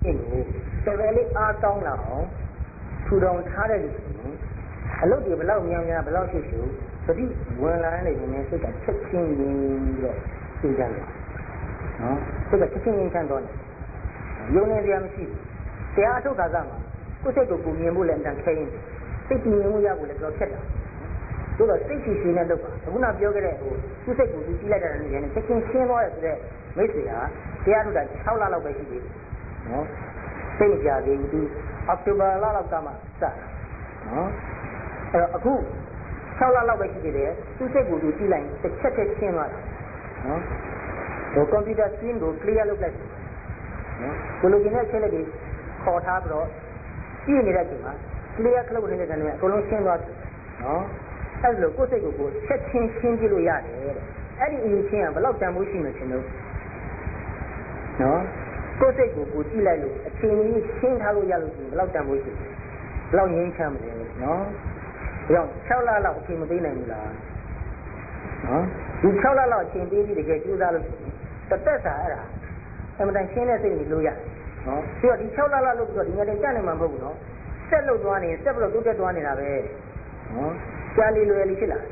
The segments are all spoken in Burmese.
တော်တော်လေးအားကောင်းလာအောင်ထူထောင်ထားတဲ့လူဆိုရင်အလုပ်တွေဘယ်လောက်များများဘယ်လောက်ရှိရှိသတိဝင်လာတဲ့နေနဲ့စိတ်ကချက်ချင်းရင်းပြီးတော့သိကြတယ်နော်စိတ်ကချက်ချင်းရင်းချမ်းတော့တယ်ယုံနေကြမရှိဘူးတရားအထုတ်ခါကမှာကိုယ်စိတ်ကိုမြင်ဖို့လည်းအတန်ခဲရင်စိတ်ကြည်ငြိမ်မှုရဖို့လည်းတော်ဖြတ်တာတို့တော့စိတ်ရှိရှိနဲ့လုပ်ပါအခုနပြောခဲ့တဲ့သူ့စိတ်ကိုသူကြည့်လိုက်တာနဲ့ချက်ချင်းရှင်းသွားတယ်ဆိုတော့မိတ်ဆွေဟာတရားထုတ်တာ6လလောက်ပဲရှိသေးတယ်နော်စိတ်မကြသေးဘူးသူအောက်တိုဘာလလောက်ကမှစတာနော်အဲ့တော့အခု6လလောက်ပဲရှိသေးတယ်သူ့စိတ်ကိုသူကြည့်လိုက်တစ်ချက်တည်းရှင်းသွားတာနော်ဟိုကွန်ပျူတာစကရင်းကို clear လုပ်လိုက်တယ်နော်ကိုလိုချင်တဲ့အချက်လက်တွေခေါ်ထားပြီးတော့ကြည့်နေတဲ့အချိန်မှာ clear လုပ်နေတဲ့ကနေအကုန်လုံးရှင်းသွားတယ်နော်အဲ့လိုကိုယ်စိတ်ကိုချက်ချင်းရှင်းပြလို့ရတယ်တဲ့အဲ့ဒီအရင်ချင်းကဘယ်လောက်တန်ဖိုးရှိမှရှင်လို့နော်ကိုယ်စိတ်ကိုကြည့်လိုက်လို့အချိန်ကြီးရှင်းထားလို့ရလို့ရှိရင်ဘယ်လောက်တန်ဖိုးရှိဘယ်လောက်ငြိမ်းချမ်းမလဲနော်ဒါကြောင့်6လလောက်အချိန်မပေးနိုင်ဘူးလားနော်ဒီ6လလောက်အချိန်ပေးပြီးတကယ်ကြိုးစားလို့တစ်သက်စာအဲ့ဒါအမှန်တန်ရှင်းတဲ့စိတ်ကိုလို့ရတယ်နော်ပြီးတော့ဒီ6လလောက်လုပ်ပြီးတော့ဒီငယ်တင်တက်နေမှာမဟုတ်ဘူးနော်ဆက်လုပ်သွားနေဆက်ပြီးတော့တိုးတက်သွားနေတာပဲနော်ကြာလီလွယ်လီဖြစ်လာ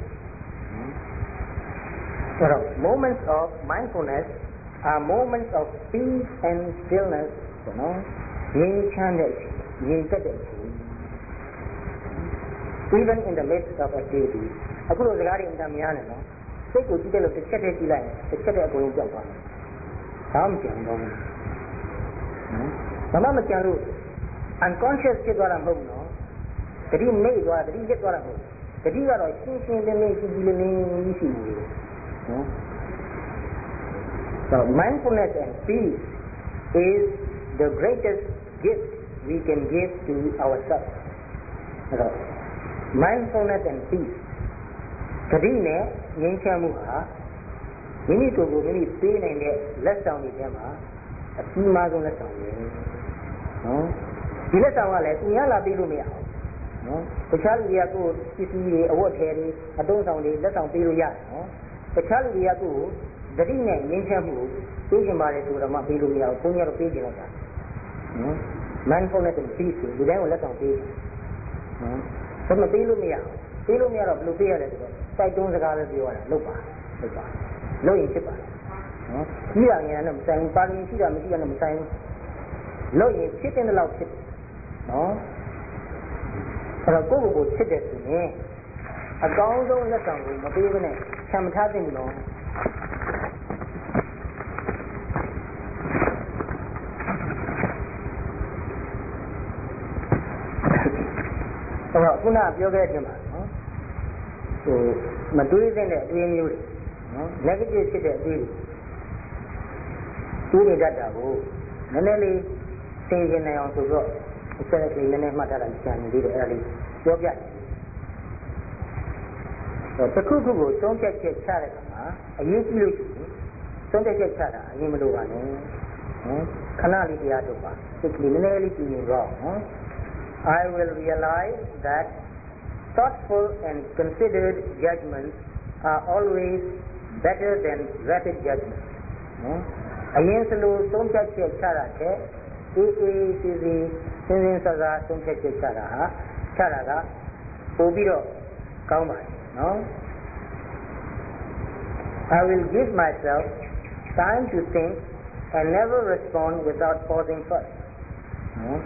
အဲ့တော့ moments of mindfulness are moments of peace and stillness နော်ငြိမ်းချမ်းတဲ့အချိန်ငြိမ်သက်တဲ့အချိန် even in the midst of activity အခုလိုစကားတွေအမှန်များနေနော်စိတ်ကိုကြည့်တယ်လို့တစ်ချက်တည်းကြည့်လိုက်တစ်ချက်တည်းအကုန်လုံးကြောက်သွားတယ်ဘာမှမကြံတော့ဘူးဘာမှမကြံလို့ unconscious ဖြစ်သွားတာမဟုတ်ဘူးနော်တတိမိတ်သွားတတိရက်သွားတာမဟုတ်တတိကတော့ရှင်းရှင်းလင်းလင်းကြည့်ကြည့်လင်းလင်းရှိနေတယ်နော် So mindfulness and peace is the greatest gift we can give to ourselves. So mindfulness and peace တတိနဲ့ငြိမ်းချမ်းမှုဟာမိမိကိုယ်ကိုမိမိပေးနိုင်တဲ့လက်ဆောင်တွေထဲမှာအကြီးမားဆုံးလက်ဆောင်ပဲနော်ဒီလက်ဆောင်ကလည်းသူများလာပေးလို့မရဘူးနော်တခြားလူတွေကကိုယ်ပစ္စည်းတွေအဝတ်ထည်တွေအသုံးဆောင်တွေလက်ဆောင်ပေးလို့ရတယ်နော်တခြားလူတွေကကိုယ်တတိနဲ့ငြိမ်းချမ်းမှုကိုပေးကြပါတယ်ဆိုတော့မှပေးလို့မရဘူးဘုန်းကြီးကတော့ပေးကြလိုက်တာနော် mindfulness and peace ဒီတိုင်းကိုလက်ဆောင်ပေးတယ်နော်ဒါမှပေးလို့မရဘူးပေးလို့မရတော့ဘယ်လိုပေးရလဲဆိုတော့စိုက်တုံးစကားပဲပြောရတာလုပ်ပါလုပ်ရင်ဖြစ်ပါနော်ကြီးရငယ်နဲ့မဆိုင်ဘူးပါရင်ရှိတာမရှိတာနဲ့မဆိုင်ဘူးလုပ်ရင်ဖြစ်တဲ့လောက်ဖြစ်တယ်နော်အဲ့တော့ကိုယ့်ကိုယ်ဖြစ်တယ်ဆိုရင်အကောင်းဆုံးလက်ဆောင်ကိုမပေးဘဲနဲ့ဆံမထားသင့်ဘူးနော်အဲ့တော့ခုနပြောခဲ့တဲ့အချိန်မှာနော်ဟိုမတွေးတဲ့အတွေးမျိုးတွေနော် negative ဖြစ်တဲ့အတွေးတွေနေတတ်တာကိုနည်းနည်းလေးသိကျင်နိုင်အောင်ဆိုတော့အချက်အလက်လေးနည်းနည်းမှတ်ထားတာကြံနေသေးတယ်အဲ့ဒါလေးပြောပြတယ်တခုခုကိုသုံးဖြတ်ချက်ချတဲ့အခါမှာအရေးကြီးလို့ရှိရင်သုံးဖြတ်ချက်ချတာအရင်မလိုပါနဲ့နော်ခဏလေးတရားထုတ်ပါစိတ်ကလေးနည်းနည်းလေးကြည့်နေတော့နော် I will realize that thoughtful and considered judgments are always better than rapid judgments နော်အရင်စလို့သုံးဖြတ်ချက်ချတာတဲ့အေးစီစဉ်စဉ်စားစားသုံးဖြတ်ချက်ချတာကပို့ပြီးတော့ကောင်းပါတယ်နော် I will give myself time to think and never respond without pausing first နော်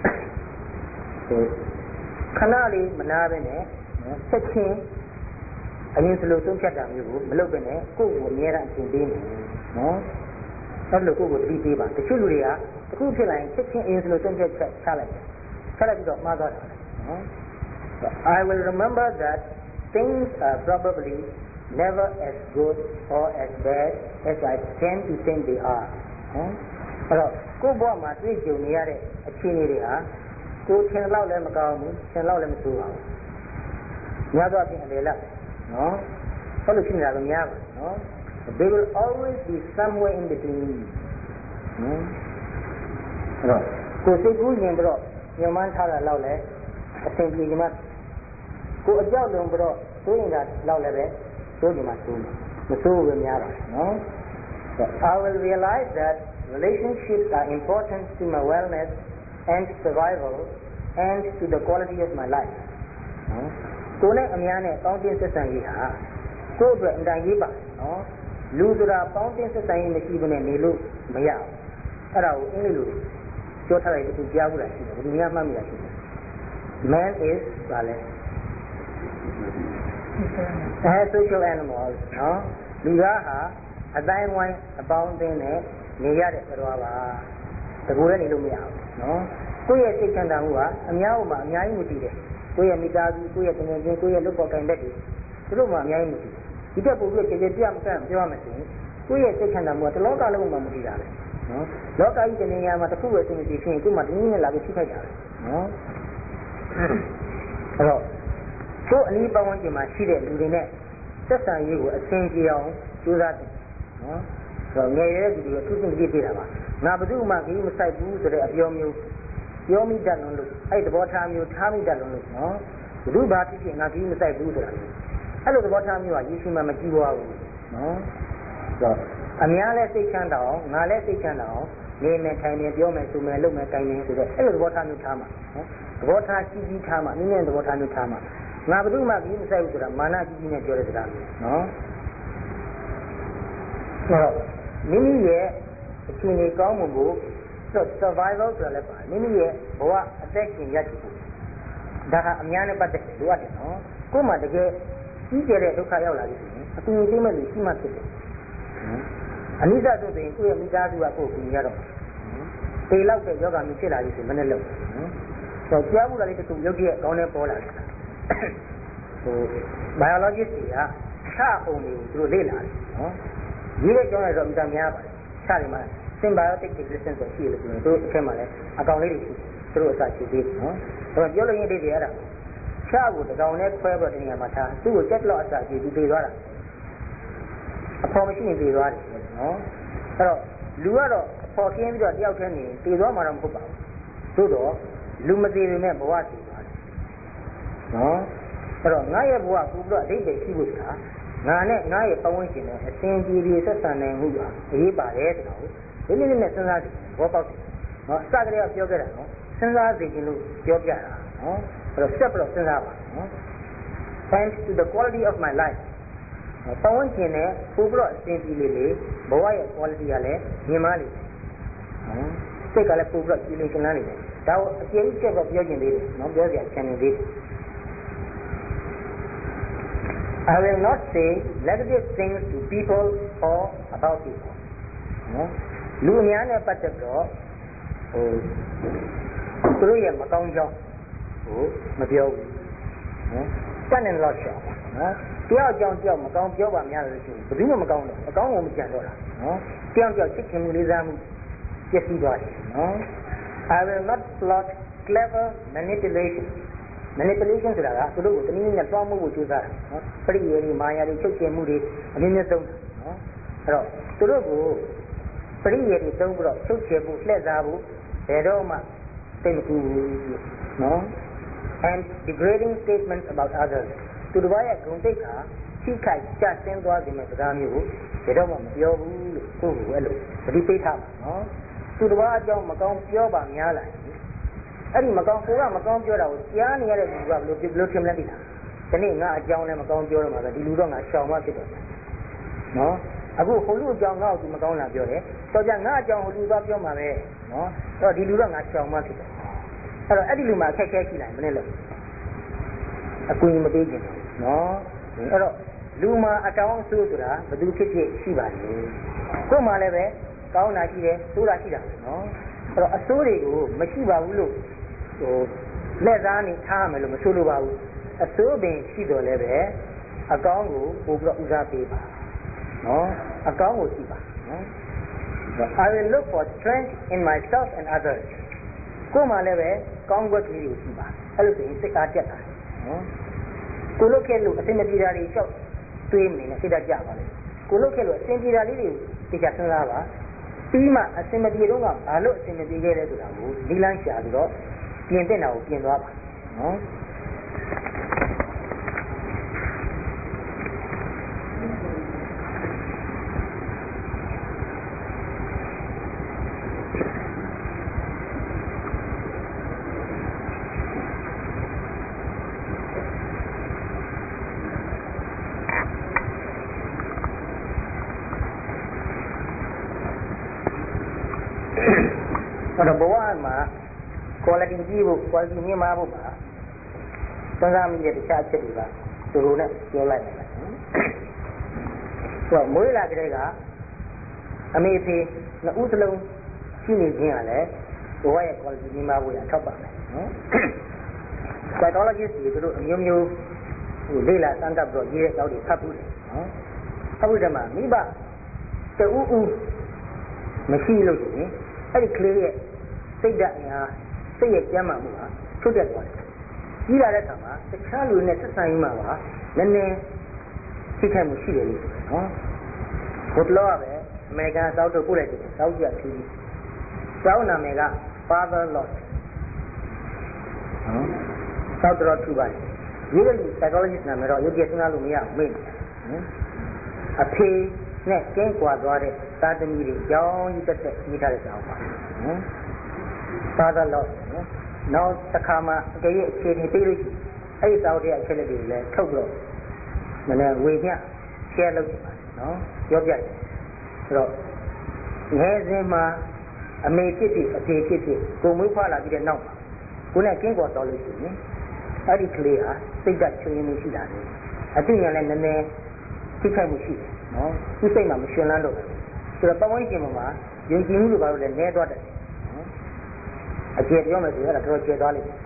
ခဏလေးမနာပဲနဲ့ဆက်ချင်းအရင်စလို့သုံးဖြတ်တာမျိုးကိုမလုပ်ဘဲနဲ့ကိုယ့်ကိုအများအားအချိန်ပေးနေနော်အဲ့လိုကိုယ့်ကိုတတိပေးပါတချို့လူတွေကတခုဖြစ်လာရင်ချက်ချင်းအရင်စလို့သုံးဖြတ်ချက်ချလိုက်ပြီးတော့မှားသွားတာနော် I will remember that things are probably never as good or as bad as I tend to think they are နော်အဲ့တော့ကိုယ့်ဘဝမှာတွေ့ကြုံနေရတဲ့အခြေအနေတွေဟာကိုယ်ထင်လောက်လည်းမကောင်းဘူးထင်လောက်လည်းမဆိုးပါဘူးများသောအားဖြင့်အလေလောက်နော်အဲ့လိုဖြစ်နေတာကများပါနော် There will always be somewhere in between နော်အဲ့တော့ကိုယ်စိတ်ကူးရင်တော့ညမှန်းထားတာလောက်လည်းအဆင်ပြေကြမှာကိုယ်အကြောက်လုံးပြီးတော့သိုးရင်တာလောက်လည်းပဲသိုးကြမှာသိုးမှာမသိုးဘူးများပါနော် I will realize that relationships are important to my wellness and survival and to the quality of my life ကိုယ်နဲ့အများနဲ့ပေါင်းတင်ဆက်ဆံရေးဟာကိုယ့်အတွက်အတိုင်းရေးပါနော်လူဆိုတာပေါင်းတင်ဆက်ဆံရေးမရှိဘဲနဲ့နေလို့မရဘူးအဲ့ဒါကိုအင်္ဂလိပ်လိုပြောထားလိုက်တဲ့ကြားဘူးလားရှိတယ်ဒီနေ့မှတ်မိတာရှိတယ် Man is ဘာလဲ a social animal နော်လူသားဟာအတိုင်းဝိုင်းအပေါင်းအသင်းနဲ့နေရတဲ့သတ္တဝါပါတကူလည်းနေလို့မရဘူးနော်ကိုယ့်ရဲ့စိတ်ချမ်းသာမှုကအများဥမှာအများကြီးမူတည်တယ်ကိုယ့်ရဲ့မိသားစုကိုယ့်ရဲ့တငယ်ချင်းကိုယ့်ရဲ့လုပ်ပေါ်ကိုင်ဘက်တွေသူတို့မှအများကြီးမူတည်တယ်ဒီတက်ပို့ပြီးကျေကျေပြတ်ပြတ်ပြောရမယ်ဆိုရင်ကိုယ့်ရဲ့စိတ်ချမ်းသာမှုကတလောကလုံးမှာမူတည်တာပဲနော်လောကကြီးတနေရာမှာတစ်ခုပဲအစဉ်အပြေဖြစ်ရင်ကိုယ်မှတနည်းနဲ့လာပြီးထိခိုက်တာပဲနော်အဲ့တော့ကိုယ်အနည်းပတ်ဝန်းကျင်မှာရှိတဲ့လူတွေနဲ့သက်ဆိုင်ရေးကိုအဆင်ပြေအောင်ကြိုးစားတယ်နော်ဆိုတော့ငယ်ရဲသူတွေကသူ့စိတ်ကြည့်ပြတာပါငါဘယ်သူမှခရီးမဆိုင်ဘူးဆိုတဲ့အပြောမျိုးပြောမိတတ်လို့အဲ့သဘောထားမျိုးထားမိတတ်လို့နော်ဘယ်သူဘာဖြစ်ဖြစ်ငါခရီးမဆိုင်ဘူးဆိုတာအဲ့လိုသဘောထားမျိုးကယေရှုမှမကြည့်ပါဘူးနော်ဆိုတော့အများလဲစိတ်ချမ်းသာအောင်ငါလဲစိတ်ချမ်းသာအောင်နေမယ်ထိုင်မယ်ပြောမယ်ဆိုမယ်လုပ်မယ်ကိုင်မယ်ဆိုတော့အဲ့လိုသဘောထားမျိုးထားမှာနော်သဘောထားကြီးကြီးထားမှာနည်းနည်းသဘောထားမျိုးထားမှာငါဘယ်သူမှခရီးမဆိုင်ဘူးဆိုတာမာနကြီးကြီးနဲ့ပြောတဲ့စကားမျိုးနော်ဆိုတော့မိမိရဲ့အခြေအနေကောင်းမှုကို survival ဆိုတာလည်းပါမိမိရဲ့ဘဝအသက်ရှင်ရရှိဖို့ဒါဟာအများနဲ့ပတ်သက်တယ်လိုအပ်တယ်နော်ကိုယ်မှတကယ်ကြီးကျယ်တဲ့ဒုက္ခရောက်လာပြီဆိုရင်အကူအညီပေးမဲ့လူရှိမှဖြစ်တယ်အနိစ္စဆိုရင်ကိုယ့်ရဲ့မိသားစုကကိုယ်ကူညီရတော့ပေလောက်တဲ့ယောဂမျိုးဖြစ်လာပြီဆိုမနဲ့လို့ဆိုတော့ကြားမှုလာလေးတစ်ခုရုပ်တရက်ကောင်းတဲ့ပေါ်လာတယ်ဟို biologist တွေကခြာပုံတွေကိုသူတို့လေ့လာတယ်နော်ဒီလိုကြောင်းရတော့အများများပါတယ်ခြာတွေမှာ symbiotic existence ဆိုရှိတယ်လို့ပြောတယ်သူတို့အထက်မှာလည်းအကောင်လေးတွေရှိတယ်သူတို့အစာရှိသေးတယ်နော်ဒါပေမဲ့ပြောလို့ရင်းဒီတွေအဲ့ဒါခြာကိုတကောင်နဲ့ခွဲပြီးတနေရာမှာထားသူ့ကိုကြက်လောက်အစာရှိပြီးပြေးသွားတာအဖော်မရှိရင်ပြေးသွားတယ်နော်အဲ့တော့လူကတော့အဖော်ခင်းပြီးတော့တယောက်တည်းနေပြေးသွားမှာတော့မဟုတ်ပါဘူးသို့တော့လူမသေးပေမဲ့ဘဝတည်သွားတယ်နော်အဲ့တော့ငါရဲ့ဘဝကိုပြီးတော့အတိတ်ပဲရှိဖို့ဆိုတာငါနဲ့ငါရဲ့ပတ်ဝန်းကျင်နဲ့အစဉ်ပြေပြေဆက်ဆံနိုင်မှုကအရေးပါတယ်ဆိုတော့ဒီနည်းနဲ့စဉ်းစားကြည့်ဘောပေါက်တယ်နော်အစကတည်းကပြောခဲ့တာနော်စဉ်းစားစေခြင်းလို့ပြောပြတာနော်အဲ့တော့ step လို့စဉ်းစားပါနော် thanks to the quality of my life ပတ်ဝန်းကျင်နဲ့ပို့ပြီးတော့အစဉ်ပြေလေဘဝရဲ့ quality ကလည်းမြင်မာလေနော်စိတ်ကလည်းပို့ပြီးတော့ကြည်လင်ကျင်လန်းနေတယ်ဒါကိုအကျဉ်းချုပ်တော့ပြောကျင်သေးတယ်နော်ပြောစရာချင်နေသေးတယ်I will not say negative things to people or about people. နော်လူအများနဲ့ပတ်သက်တော့သူတို့ရဲ့မကောင်းကြောင်းကိုမပြောဘူးနော်တတ်နေလို့ရှောင်နော်တယောက်ကြောင့်တယောက်မကောင်းပြောပါများလို့ရှိရင်ဘယ်သူမှမကောင်းတော့အကောင်းကိုမကြံတော့တာနော်တယောက်ချစ်ခင်မှုလေးစားမှုပြည့်စည်သွားတယ်နော် I will not plot clever manipulationဆိုတာကသူတို့ကိုတနည်းနည်းတွားမှုကိုကြိုးစားတာနော်ပရိယေတွေမာယာတွေချုပ်ကျင်မှုတွေအမြင့်မြတ်ဆုံးနော်အဲ့တော့သူတို့ကိုပရိယေတွေသုံးပြီးတော့ချုပ်ကျင်မှုလှည့်စားဖို့ဘယ်တော့မှသိမကူဘူးနော် and degrading statements about others သူတို့ရဲ့ဂုဏ်သိက္ခာထိခိုက်ကျဆင်းသွားခြင်းမဲ့စကားမျိုးကိုဘယ်တော့မှမပြောဘူးလို့ကိုယ့်ကိုအဲ့လိုသတိပေးထားပါနော်သူတို့အကြောင်းမကောင်းပြောပါများလားအဲ့ဒီမကောင်းကိုကမကောင်းပြောတာကိုကြားနေရတဲ့လူကဘယ်လိုထင်မလဲသိလားဒီနေ့ငါအကြောင်းလည်းမကောင်းပြောတော့မှာပဲဒီလူတော့ငါရှောင်မှဖြစ်တော့နော်အခုဟိုလူအကြောင်းငါ့ကိုသူမကောင်းလာပြောတယ်တော့ကြငါအကြောင်းဟိုလူသွားပြောမှာပဲနော်အဲ့တော့ဒီလူတော့ငါရှောင်မှဖြစ်တယ်အဲ့တော့အဲ့ဒီလူမှာအခက်ခဲရှိလိုက်မနဲ့လို့အကူအညီမပေးခြင်းနော်အဲ့တော့လူမှာအတောင်းအဆိုးဆိုတာဘယ်သူဖြစ်ဖြစ်ရှိပါလေကို့မှာလည်းပဲကောင်းတာရှိတယ်ဆိုးတာရှိတာနော်အဲ့တော့အဆိုးတွေကိုမရှိပါဘူးလို့ဟိုလက်သားနေထားမယ်လို့မဆိုလိုပါဘူးအဆိုးပင်ရှိတော်လည်းပဲအကောင်းကိုပို့ပြီးတော့ဦးစားပေးပါနော်အကောင်းကိုကြည့်ပါနော် I will look for strength in myself and others ကို့မှာလည်းပဲကောင်းကွက်ကလေးကိုကြည့်ပါအဲ့လိုဆိုရင်စိတ်အားတက်တာနော်ကိုလုတ်ခဲ့လို့အစင်မပြေတာတွေလျှောက်တွေးမနေနဲ့စိတ်ဓာတ်ကြပါလေကိုလုတ်ခဲ့လို့အစင်ပြေတာလေးတွေသိချစဉ်းစားပါပြီးမှအစင်မပြေတော့ကဘာလို့အစင်မပြေခဲ့လဲဆိုတာကိုဒီလမ်းရှာပြီးတော့ပြင်တဲ့နာကိုပြင်သွားပါနော်အဲ့တော့ဘဝမှာ quality ကြီးဖို့ quality မြင့်မားဖို့ပါစဉ်းစားမိတဲ့တခြားအချက်တွေကသူတို့နဲ့ပြောလိုက်တယ်ဆိုတော့မွေးလာကြတဲ့ကအမေဖေနှစ်ဦးစလုံးရှိနေခြင်းကလည်းဘဝရဲ့ quality မြင့်မားဖို့ရထောက်ပါမယ်နော် psychologist တွေသူတို့အမျိုးမျိုးလေ့လာစမ်းသပ်ပြီးတော့ရေးတဲ့ကြောက်တွေဖတ်ဘူးတယ်နော်ဖတ်ဘူးတယ်မှာမိဘတူဦးမရှိလို့ရှိရင်အဲ့ဒီကလေးရဲ့စိတ်ဓာတ်အင်အားစိတ်ရဲ့ကျန်းမာမှုဟာထုတ်တက်သွားတယ်ကြီးလာတဲ့အခါမှာတခြားလူနဲ့ဆက်ဆံရေးမှာပါနည်းနည်းထိခိုက်မှုရှိတယ်လို့ဆိုတယ်နော်ဘုတ်လောပဲအမေရိကန်စောက်ထုတ်ပို့လိုက်တယ်စောက်ကြဖြူစောက်နာမည်က father loss နော်စောက်တော်ထူပါတယ်ဒီလို psychologist နာမည်တော့ရုပ်ပြစဉ်းစားလို့မရဘူးမေ့နော်အဖေနဲ့ကျင်းကွာသွားတဲ့သာသမီတွေကြောင်းကြီးတက်မိထားတဲ့စောက်ပါနော် father loss နော်နောက်တစ်ခါမှအကြိမ်အခြေအနေပေးလို့ရှိအဲ့ဒီစောက်တဲ့အချက်လက်တွေလည်းထုတ်ပြီးတော့နည်းနည်းဝေမျှ share လုပ်ကြပါနော်ပြောပြတယ်ဆိုတော့ငယ်စဉ်မှာအမေဖြစ်ဖြစ်အဖေဖြစ်ဖြစ်ကိုမွေးဖွားလာပြီးတဲ့နောက်မှာကိုနဲ့ကင်းကွာတော်လို့ရှိရင်အဲ့ဒီကလေးဟာစိတ်ဓာတ်ချွေးမှုရှိတာလေအသိဉာဏ်လည်းနည်းနည်းထိခိုက်မှုရှိတယ်နော်သူစိတ်မှာမရှင်လန်းတော့ဘူးဆိုတော့ပတ်ဝန်းကျင်မှာယုံကြည်မှုတွေဘာလို့လဲနည်းသွားတယ်နော်အကျေပြောမယ်ဆိုရင်အဲ့ဒါတော်ကျေသွားလိမ့်မယ်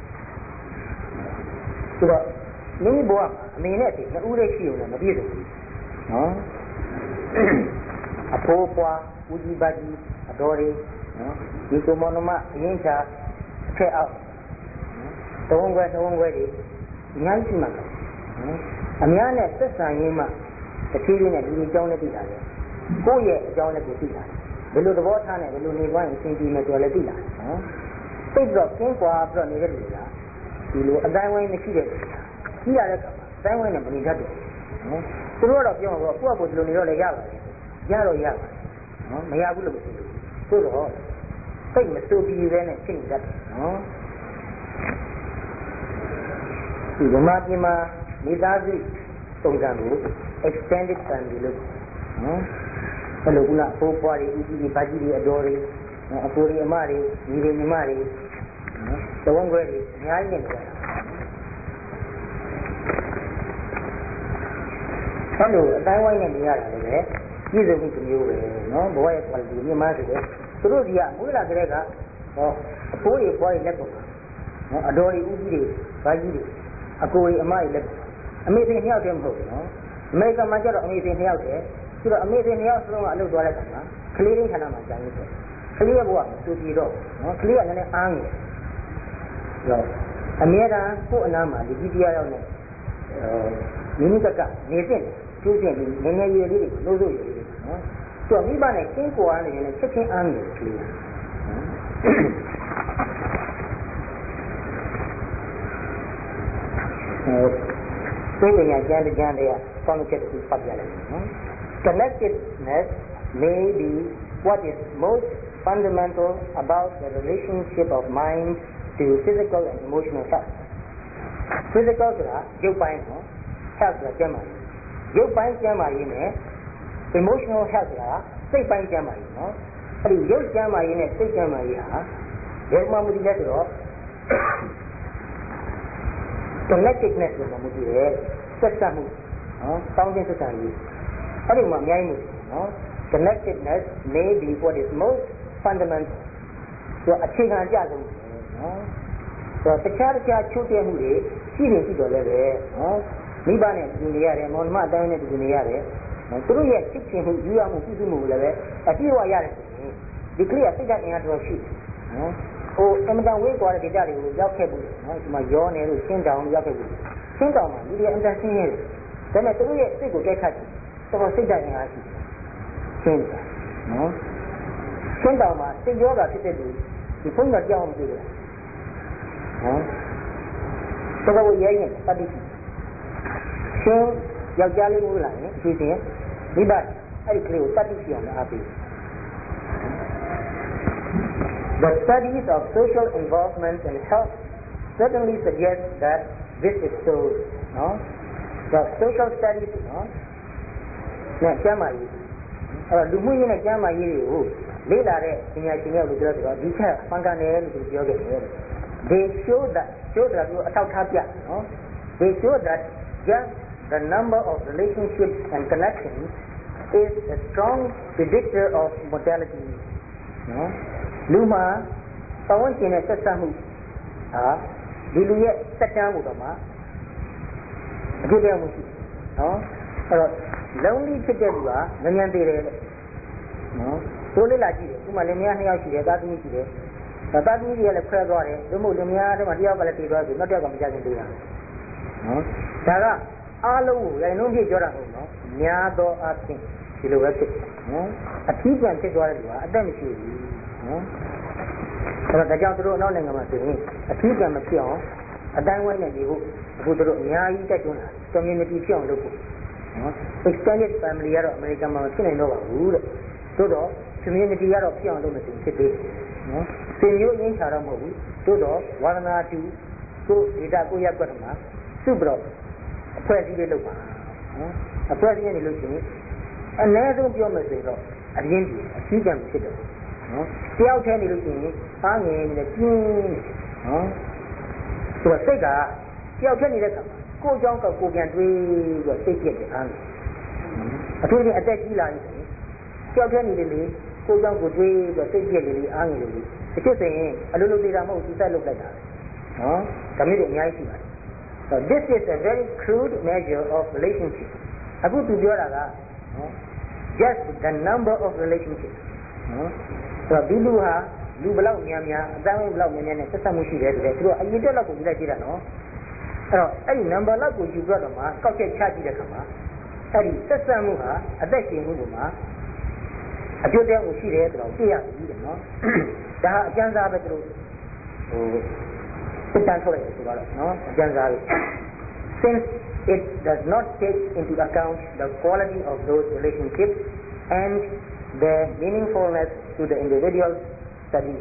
ဆိုတော့မိမိဘဝမှာအမေနဲ့အဖေနှစ်ဦးတည်းရှိုံနဲ့မပြည့်စုံဘူးနော်အဖိုးပွားဦးကြီးပါကြီးအတော်တွေနော်ဒီကုမနမအရင်ချာအထက်အောက်တုံးခွဲတွေအများကြီးရှိမှာနော်အများနဲ့ဆက်ဆံရင်းမှတဖြည်းဖြည်းနဲ့ဒီအကြောင်းနဲ့သိလာတယ်ကိုယ့်ရဲ့အကြောင်းနဲ့ကိုသိလာတယ်ဘယ်လိုသဘောထားနဲ့ဘယ်လိုနေသွားရင်အဆင်ပြေမယ်ဆိုလည်းသိလာတယ်နော်သိတော့ကင်းကွာပြီးတော့နေတဲ့လူကဒီလိုအတိုင်းဝိုင်းမရှိတဲ့လူကကြီးရတဲ့အခါမှာအတိုင်းဝိုင်းနဲ့မနေတတ်တယ်နော်သူတို့ကတော့ပြောမှာပေါ့ကိုယ့်အကိုဒီလိုနေတော့လည်းရပါတယ်ရတော့ရပါတယ်နော်မရဘူးလို့ဆိုလို့သို့တော့စိတ်မတူပြီးပဲနဲ့ဖြစ်နေတတ်တယ်နော်ဒီဓမ္မပြည်မှာမိသားစုပုံစံကို extended family လို့နော်ဘယ်လိုကုလားအဖိုးပွားတွေဦးကြီးတွေဘာကြီးတွေအတော်တွေအဖိုးတွေအမတွေညီတွေညီမတွေနော်သဝန်းခွဲတွေအများကြီးနေကြတာအဲ့လိုအတိုင်းဝိုင်းနဲ့နေရတာလည်းပဲပြည့်စုံမှုတစ်မျိုးပဲနော်ဘဝရဲ့ quality မြင့်မားစေတယ်သူတို့ဒီကမွေးလာကြတဲ့ကဟောအဖိုးတွေပွားတွေလက်ပေါ်မှာနော်အတော်တွေဦးကြီးတွေဘာကြီးတွေအကိုတွေအမတွေလက်ပေါ်အမေဖေနှစ်ယောက်တည်းမဟုတ်ဘူးနော်အမေရိကန်မှာကျတော့အမေဖေနှစ်ယောက်တည်းဆိုတော့အမေဖေနှစ်ယောက်စလုံးကအလုပ်သွားတဲ့အခါမှာကလေးရင်းဌာနမှာကြာနေတယ်ကလေးရဲ့ဘဝမတူပြီးတော့နော်ကလေးကလည်းနည်းအားငယ်တော့အမြဲတမ်းကိုယ့်အနားမှာလူကြီးတရားရောက်နေမိမိကနေသိတယ်ကျိုးချင်းပြီးငယ်ငယ်ရွယ်လေးတွေလို့ဆိုရွယ်လေးတွေနော်သူကမိဘနဲ့ကျင်းကွာနေရင်ချက်ချင်းအားငယ်ကလေးသိပညာကျမ်းတဲ့ဆောင်းချက်ကိုဖတ်ပြလိုက်နော် Connectedness may be what is most fundamental about the relationship of mind to physical and emotional health. Physical ဆိုတာရုပ်ပိုင်းနော် health ဆိုတာကျန်းမာရေးရုပ်ပိုင်းကျန်းမာရေးနဲ့ emotional health ဆိုတာစိတ်ပိုင်းကျန်းမာရေးနော်အဲ့ဒီရုပ်ကျန်းမာရေးနဲ့စိတ်ကျန်းမာရေးဟာဘယ်မှာမူတည်လဲဆိုတော့ connectedness ကိုမူတည်တယ်ဆက်စပ်မှုနော်တောင်းကျဆက်ဆံရေးအဲ့ဒီမှာအများကြီးမူတည်နော် connectedness may be what is most fundamental ဆိုအခြေခံအကျဆုံးနော်ဆိုတခြားချိုးတဲ့မှုတွေရှိနေရှိတော့လည်းပဲနော်မိဘနဲ့ဒီနေရတယ်မောင်နှမအတိုင်းနဲ့ဒီနေရတယ်သူတို့ရဲ့ဖြစ်ခြင်းမှုယူရမှုပြုစုမှုလည်းပဲအပြည့်အဝရတယ်ဆိုရင်ဒီကလေးကစိတ်ဓာတ်အင်အားတော်ရှိတယ်နော်ဟိုအမတန်ဝေးသွားတဲ့ဒေသတွေကိုရောက်ခဲ့ဘူးနော်ဒီမှာရောနေလို့ရှင်းတောင်ရောက်ခဲ့ဘူးရှင်းတောင်မှာဒီအမတန်ရှင်းရတယ်ဒါပေမဲ့သူတို့ရဲ့စိတ်ကိုကြိုက်ခတ်တယ်တော်စိတ်ဓာတ်အင်အားရှိတယ်ရှင်းတယ်နော်ရှင်းတောင်မှာစိတ်ရောဂါဖြစ်တဲ့သူဒီဖုန်းကကြောက်အောင်တွေ့တယ်နော်တော်ရဲရင်တတိရှင်းယောက်ျားလေးမျိုးလာရင်အဖြစ်ချင်းမိဘအဲ့ဒီကလေးကိုတတိရှိအောင်အားပေး The studies of social involvement in health certainly suggest that this is so. No? The social studies, no? နဲ့ကျမ်းမာရေးအဲ့တော့လူမှုရေးနဲ့ကျမ်းမာရေးတွေကိုလေးလာတဲ့ပညာရှင်တွေလို့ပြောတော့ဒီချက်မှန်ကန်တယ်လို့ပြောခဲ့တယ် they show that အထောက်ထားပြနော် they show that just the number of relationships and connections is a strong predictor of mortality နော်လူမှာပတ်ဝန်းကျင်နဲ့ဆက်စပ်မှုဟာဒီလူရဲ့စက်တမ်းကိုတော့မှအကျိုးတရားမှုရှိနော်အဲ့တော့ lonely ဖြစ်တဲ့လူကမြန်မြန်သေးတယ်နော်ကိုလေးလာကြည့်တယ်ဥမာလင်မယား2ယောက်ရှိတယ်သားသမီးရှိတယ်သားသမီးတွေကလည်းခွဲသွားတယ်တို့မို့လင်မယားတွေမှာ1ယောက်ကလည်းတည်သွားပြီနောက်1ယောက်ကမကြခင်သေးတာနော်ဒါကအားလုံးကိုရိုင်နှုန်းပြပြောတာမဟုတ်နော်များသောအားဖြင့်ဒီလိုပဲဖြစ်နော်အထီးကျန်ဖြစ်သွားတဲ့လူကအသက်မရှိဘူးနော်အဲ့တော့ဒါကြောင့်တို့နောက်နိုင်ငံမှာဆိုရင်အထီးကျန်မဖြစ်အောင်အတိုင်းဝိုင်းနဲ့နေဖို့အခုတို့အများကြီးတက်ကျွန်းလာ community ဖြစ်အောင်လုပ်ဖို့နော် extended family ကတော့အမေရိကန်မှာဖြစ်နိုင်တော့ပါဘူးတဲ့သို့တော့ community ကတော့ဖြစ်အောင်လုပ်မယ်ဆိုရင်ဖြစ်သေးတယ်နော်သင်မျိုးရင်းချတော့မဟုတ်ဘူးသို့တော့ဝါဒနာတူကိုဒေတာကိုရက်ကွက်မှာစုပြီးတော့အဖွဲ့အစည်းလေးလုပ်ပါနော်အဖွဲ့အစည်းနေလို့ရှိရင်အနည်းဆုံးပြောမယ်ဆိုရင်တော့အရင်းကြီးအထီးကျန်ဖြစ်တယ်နော်တယောက်တည်းနေလို့ရှိရင်အားငယ်နေတဲ့ပြင်းနော်ဆိုတော့စိတ်ကတယောက်တည်းနေတဲ့အခါမှာကိုယ်ကြောင့်ကကိုယ်ပြန်တွေးပြီးတော့စိတ်ပြည့်တယ်အားငယ်အထူးသဖြင့်အသက်ကြီးလာပြီဆိုရင်တယောက်တည်းနေလေလေကိုယ်ကြောင့်ကိုယ်တွေးပြီးတော့စိတ်ပြည့်လေလေအားငယ်လေလေတချို့ဆိုရင်အလိုလိုသေးတာမဟုတ်သူစက်လုပ်လိုက်တာနော်ဒါမျိုးတွေအများကြီးရှိပါတယ် so this is a very crude measure of relationship အခုသူပြောတာကနော် just the number of relationships နော်ဆိုတော့ဒီလူဟာလူဘလောက်များများအတိုင်းဘလောက်များများနဲ့ဆက်ဆက်မှုရှိတယ်ဆိုတော့သူတို့အရင်တက်လောက်ကိုယူလိုက်ကြည့်တာနော်အဲ့တော့အဲ့ဒီ number လောက်ကိုယူပြတော့မှကောက်ချက်ချကြည့်တဲ့အခါမှာအဲ့ဒီဆက်ဆက်မှုဟာအသက်ရှင်မှုပေါ်မှာအကျိုးတရားကိုရှိတယ်ဆိုတော့သိရပြီတဲ့နော်ဒါအကျဉ်းစားပဲသူတို့စစ်တမ်းထုတ်လိုက်တယ်ဆိုတော့နော်အကျဉ်းစားပဲ since it does not take into account the quality of those relationships and their meaningfulness to the individual study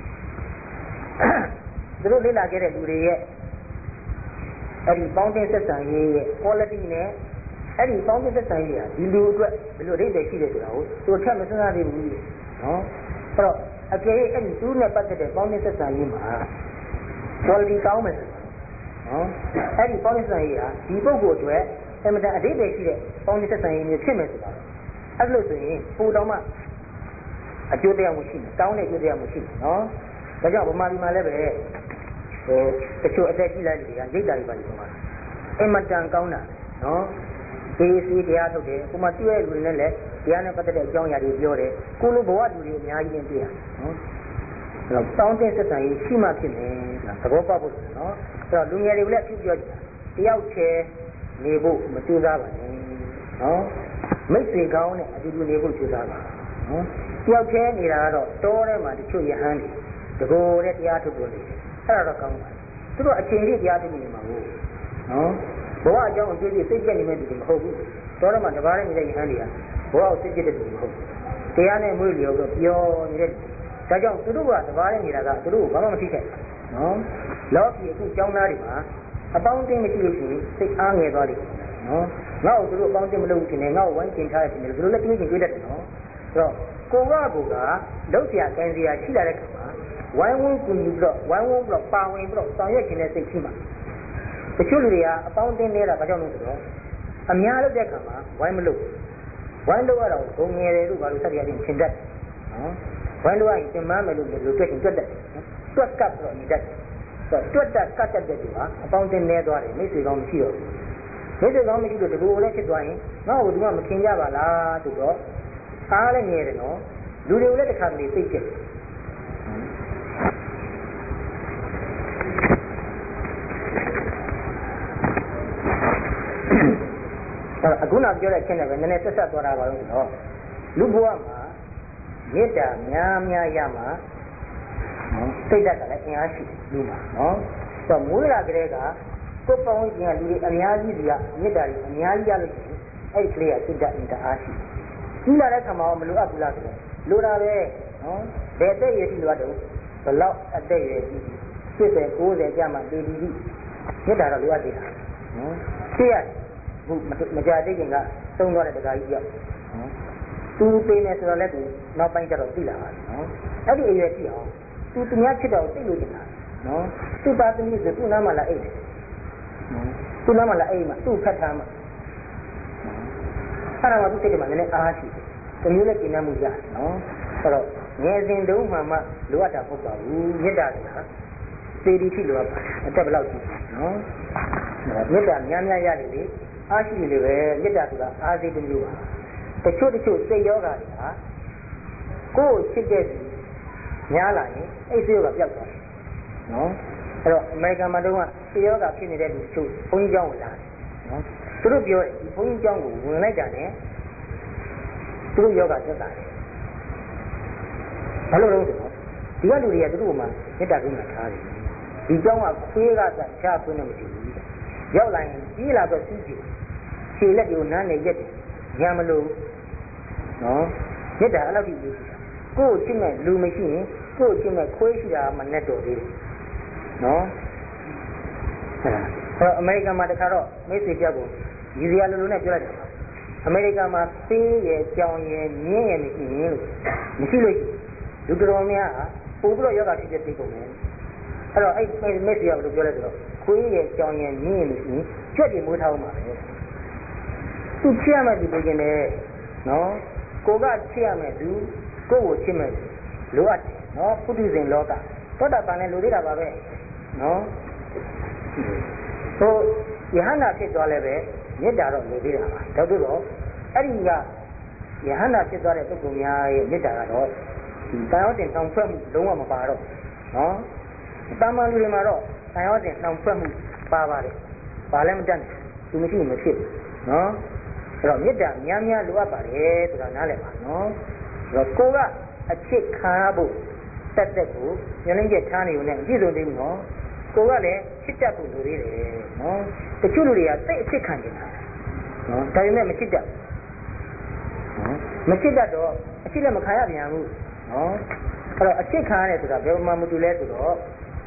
သူတို့လေ့လာခဲ့တဲ့လူတွေရဲ့အဲ့ဒီပေါင်းတင်ဆက်ဆံရေးရဲ့ quality နဲ့အဲ့ဒီပေါင်းတင်ဆက်ဆံရေးဟာဒီလူအတွက်ဘယ်လိုအဓိပ္ပာယ်ရှိတယ်ဆိုတာကိုသူထပ်မစဉ်းစားသေးဘူးနော်အဲ့တော့အကယ်၍အဲ့ဒီသူနဲ့ပတ်သက်တဲ့ပေါင်းတင်ဆက်ဆံရေးမှာ quality ကောင်းမယ်နော်အဲ့ဒီပေါင်းတင်ဆက်ဆံရေးဟာဒီပုဂ္ဂိုလ်အတွက်အမှန်တန်အဓိပ္ပာယ်ရှိတဲ့ပေါင်းတင်ဆက်ဆံရေးမျိုးဖြစ်မယ်ဆိုတာအဲ့လိုဆိုရင်ပိုတော်မှအကျိုးတရားမှုရှိတယ်ကောင်းတဲ့အကျိုးတရားမှုရှိတယ်နော်ဒါကြောင့်ဗမာပြည်မှာလည်းပဲတချို့အသက်ကြီးလိုက်လူတွေကရိတ်တာတွေပါလို့ပြောတာအမှန်တန်ကောင်းတာနော်ဒီစီတရားထုတ်တယ်ကိုမတွေ့ရလူတွေနဲ့လည်းတရားနဲ့ပတ်သက်တဲ့အကြောင်းအရာတွေပြောတယ်ကိုလိုဘဝလူတွေအများကြီးနဲ့တွေ့ရနော်အဲ့တော့တောင်းတဲ့ဆက်ဆံရေးရှိမှဖြစ်မယ်ဆိုတာသဘောပေါက်ဖို့နော်အဲ့တော့လူငယ်တွေကိုလည်းအဖြစ်ပြောကြည့်တယောက်ချဲနေဖို့မကြိုးစားပါနဲ့နော်မိတ်ဆွေကောင်းနဲ့အတူတူနေဖို့ကြိုးစားပါနော်တယောက်ချဲနေတာကတော့တောထဲမှာတချို့ယဟန်တွေတကိုယ်နဲ့တရားထုတ်လို့နေတယ်အဲ့ဒါတော့ကောင်းပါသူတို့အချိန်ကြီးတရားထုတ်နေမှာကိုနော်ဘဝအကြောင်းအကျိုးတွေစိတ်ပြည့်နေမဲ့သူတွေမဟုတ်ဘူးတောထဲမှာတပါးနဲ့နေတဲ့ယဟန်တွေကဘဝကိုစိတ်ပြည့်တဲ့သူတွေမဟုတ်ဘူးတရားနဲ့မွေးလျော်ပြီးပျော်နေတဲ့ဒါကြောင့်သူတို့ကတပါးနဲ့နေတာကသူတို့ကိုဘာမှမထိခိုက်နော်လောကီအခုကျောင်းသားတွေမှာအပေါင်းအသင်းမရှိလို့ရှိရင်စိတ်အားငယ်သွားလိမ့်မယ်နော်ငါ့ကိုသူတို့အပေါင်းအသင်းမလုပ်ဘူးခင်ဗျငါ့ကိုဝိုင်းကျင်ထားရတယ်သူတို့လည်းတွေးချင်တွေးတတ်တယ်နော်ဆိုတော့ကိုကလုံးเสียကံเสียရှိလာတဲ့ခါမှာဝိုင်းဝန်းကူညီပြီးတော့ဝိုင်းဝန်းပြီးတော့ပါဝင်ပြီးတော့ဆောင်ရွက်ခြင်းနဲ့စိတ်ရှိမှာတချို့လူတွေကအပေါင်းအသင်းနေတာဘာကြောင့်လဲဆိုတော့အများလုပ်တဲ့ခါမှာဝိုင်းမလုပ်ဝိုင်းလို့ရတော့ဘုံငယ်တယ်လို့ဘာလို့ဆက်ရရင်ရှင်းတတ်နော်ဝိုင်းလို့ရရင်ရှင်းမမယ်လို့တွက်ရင်တွက်တတ်တွက်ကပ်တော့ညီတတ်ဆိုတော့တွက်တတ်ကတ်တတ်တဲ့သူကအပေါင်းအသင်းနေသွားတယ်မိတ်ဆွေကောင်းမရှိတော့ဘူးမိတ်ဆွေကောင်းမရှိလို့တကူလည်းဖြစ်သွားရင်ငါ့ကိုဒီမှာမခင်ကြပါလားဆိုတော့အားလည်းငယ်တယ်နော်လူတွေကိုလည်းတစ်ခါတလေသိကျက်အခုနောက်ပြောတဲ့အချက်နဲ့ပဲနည်းနည်းဆက်ဆက်သွားတာပါလို့ဆိုတော့လူဘဝမှာမေတ္တာများများရမှာနော်စိတ်ဓာတ်ကလည်းအင်အားရှိလူမှာနော်ဆိုတော့မွေးလာကြတဲ့ကကိုယ်ပေါင်းခြင်းကလူတွေအများကြီးစီကမေတ္တာတွေအများကြီးရလို့ရှိရင်အဲ့ဒီကလေးကစိတ်ဓာတ်အင်အားရှိကြီးလာတဲ့ခါမှာမလိုအပ်ဘူးလားဆိုတော့လိုတာပဲနော်ဘယ်သက်ရည်ရှိလို့တော့ဘလောက်အသက်ရည်ရှိ80 90ကျမှတည်တည်ပြီးမေတ္တာတော့လိုအပ်သေးတာနော်သိရဘူးမကြတဲ့ခင်ကသုံးသွားတဲ့တခါကြီးပြောနော်သူပေးနေဆိုတော့လည်းသူနောက်ပိုင်းကျတော့သိလာပါနော်အဲ့ဒီအရွယ်ကြည့်အောင်သူများချစ်တော့သိလို့ကျင်တာနော်သူ့သားသမီးဆိုသူ့နားမှာလာအိတ်တယ်နော်သူ့နားမှာလာအိတ်မှာသူ့ဖတ်ထားမှာအဲ့ဒါမှသူ့စိတ်ထဲမှာလည်းအားရှိတယ်တမျိုးနဲ့ကျင့်တတ်မှုရတယ်နော်အဲ့တော့ငယ်စဉ်တုန်းမှလိုအပ်တာမဟုတ်ပါဘူးမေတ္တာဆိုတာသေဒီထိလိုအပ်ပါတယ်အသက်ဘယ်လောက်ရှိနော်မေတ္တာများများရတယ်လေအားရှိတယ်လေပဲမေတ္တာဆိုတာအားစိတ်တစ်မျိုးပါတချို့စိတ်ယောဂါတွေကကိုယ်ချစ်တဲ့သူများလာရင်အဲ့စိတ်ယောဂါပျောက်သွားတယ်နော်အဲ့တော့အမေရိကန်မှာတုန်းကစိတ်ယောဂါဖြစ်နေတဲ့လူတို့ဘုန်းကြီးကျောင်းဝင်လာတယ်နော်သူတို့ပြောတယ်ဒီဘုန်းကြီးကျောင်းကိုဝင်လိုက်တာနဲ့သူတို့ယောဂါသက်သာတယ်ဘာလို့လဲဆိုတော့ဒီကလူတွေကသူတို့ကမှမေတ္တာကုဏထားတယ်ဒီကျောင်းကခွေးကတခြားခွေးနဲ့မရှိဘူးရောက်လာရင်ကြီးလာတော့စီးကြည့်ခြေလက်ကိုနားနဲ့ရက်တယ်ရံမလို့နော်မေတ္တာအဲ့လောက်ကြီးရေးကိုယ်ချစ်မဲ့လူမရှိရင်ကိုယ်ချစ်မဲ့ခွေးရှိတာမှနဲ့တော်သေးတယ်နော်အဲ့အမေရိကန်မှာတခါတော့မိတ်ဆွေပြောက်ကိုရည်စရာလိုနဲ့ပြောလိုက်တယ်အမေရိကန်မှာသေးရဲ့ကြောင်ရဲ့မြင်းရဲ့မရှိရင်လို့မရှိလို့လူတော်များပို့ပြီးတော့ယောဂဖြစ်တဲ့သိကုန်တယ်အဲ့တော့အဲ့မိတ်ဆွေကဘယ်လိုပြောလဲဆိုတော့ခွေးရဲ့ကြောင်ရဲ့မြင်းရဲ့မရှိရင်ကြွက်တွေမိုးထားအောင်ပါပဲသူချစ်ရမယ်သူပြောခြင်းနဲ့နော်ကိုကချစ်ရမယ်သူကိုကိုချစ်မယ်လိုအပ်တယ်နော်ပုထုဇဉ်လောကသောတာပန်လည်းလိုသေးတာပါပဲနော်ဟိုယဟန္တာဖြစ်သွားလည်းပဲမေတ္တာတော့လိုသေးတာပါဒါတို့တော့အဲ့ဒီကယဟန္တာဖြစ်သွားတဲ့ပုဂ္ဂိုလ်များရဲ့မေတ္တာကတော့ဒီတာယောတင်တောင်ဖွဲ့မှုလုံးဝမပါတော့နော်တာမန်လူတွေမှာတော့တာယောတင်တောင်ဖွဲ့မှုပါပါတယ်ဘာလည်းမတတ်ဘူးသူမရှိရင်မဖြစ်ဘူးနော်အဲ့တော့မေတ္တာများများလိုအပ်ပါတယ်ဆိုတာနားလည်ပါနော်အဲ့တော့ကိုကအချစ်ခံရဖို့တက်ကိုညှင်းချက်ထားနေုံနဲ့အပြည့်စုံသေးဘူးနော်ကိုကလည်းချစ်တတ်ဖို့လိုသေးတယ်နော်တချို့လူတွေကသိအချစ်ခံနေတာနော်ဒါပေမဲ့မချစ်တတ်နော်မချစ်တတ်တော့အချစ်လည်းမခံရပြန်ဘူးနော်အဲ့တော့အချစ်ခံရတယ်ဆိုတာဘယ်မှာမတူလဲဆိုတော့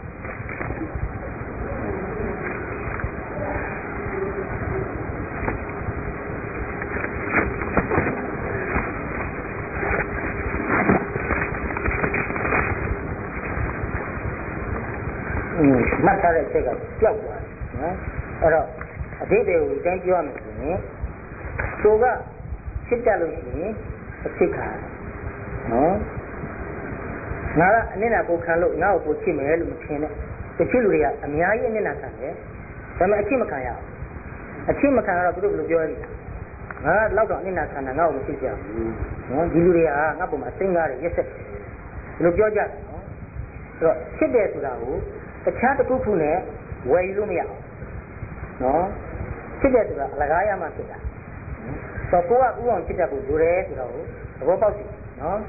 မှတ်ထားတဲ့အချက်ကပျောက်သွားတယ်နော်အဲ့တော့အသေးသေးကိုတိုင်းပြောရမယ်ဆိုရင်သူကချစ်တတ်လို့ရှိရင်အချစ်ခံနော်ငါကအနစ်နာကိုခံလို့ငါ့ကိုချစ်မယ်လို့မထင်နဲ့တချို့လူတွေကအများကြီးအနစ်နာခံတယ်ဒါပေမဲ့အချစ်မခံရဘူးအချစ်မခံရတော့သူတို့ဘယ်လိုပြောရလဲငါကတော့အနစ်နာခံတာငါ့ကိုမချစ်ကြဘူးနော်ဒီလူတွေကငါ့ပုံမှာစိတ်ကားတယ်ရက်ဆက်တယ်ဘယ်လိုပြောကြလဲနော်အဲ့တော့ချစ်တယ်ဆိုတာကိုတခြားတစ်ခုခုနဲ့ဝယ်ယူလို့မရဘူးနော်ချစ်တယ်ဆိုတာအလကားရမှဖြစ်တာဆိုတော့ကိုကဥအောင်ချစ်တတ်ဖို့လိုတယ်ဆိုတော့သဘောပေါက်ပြီနော်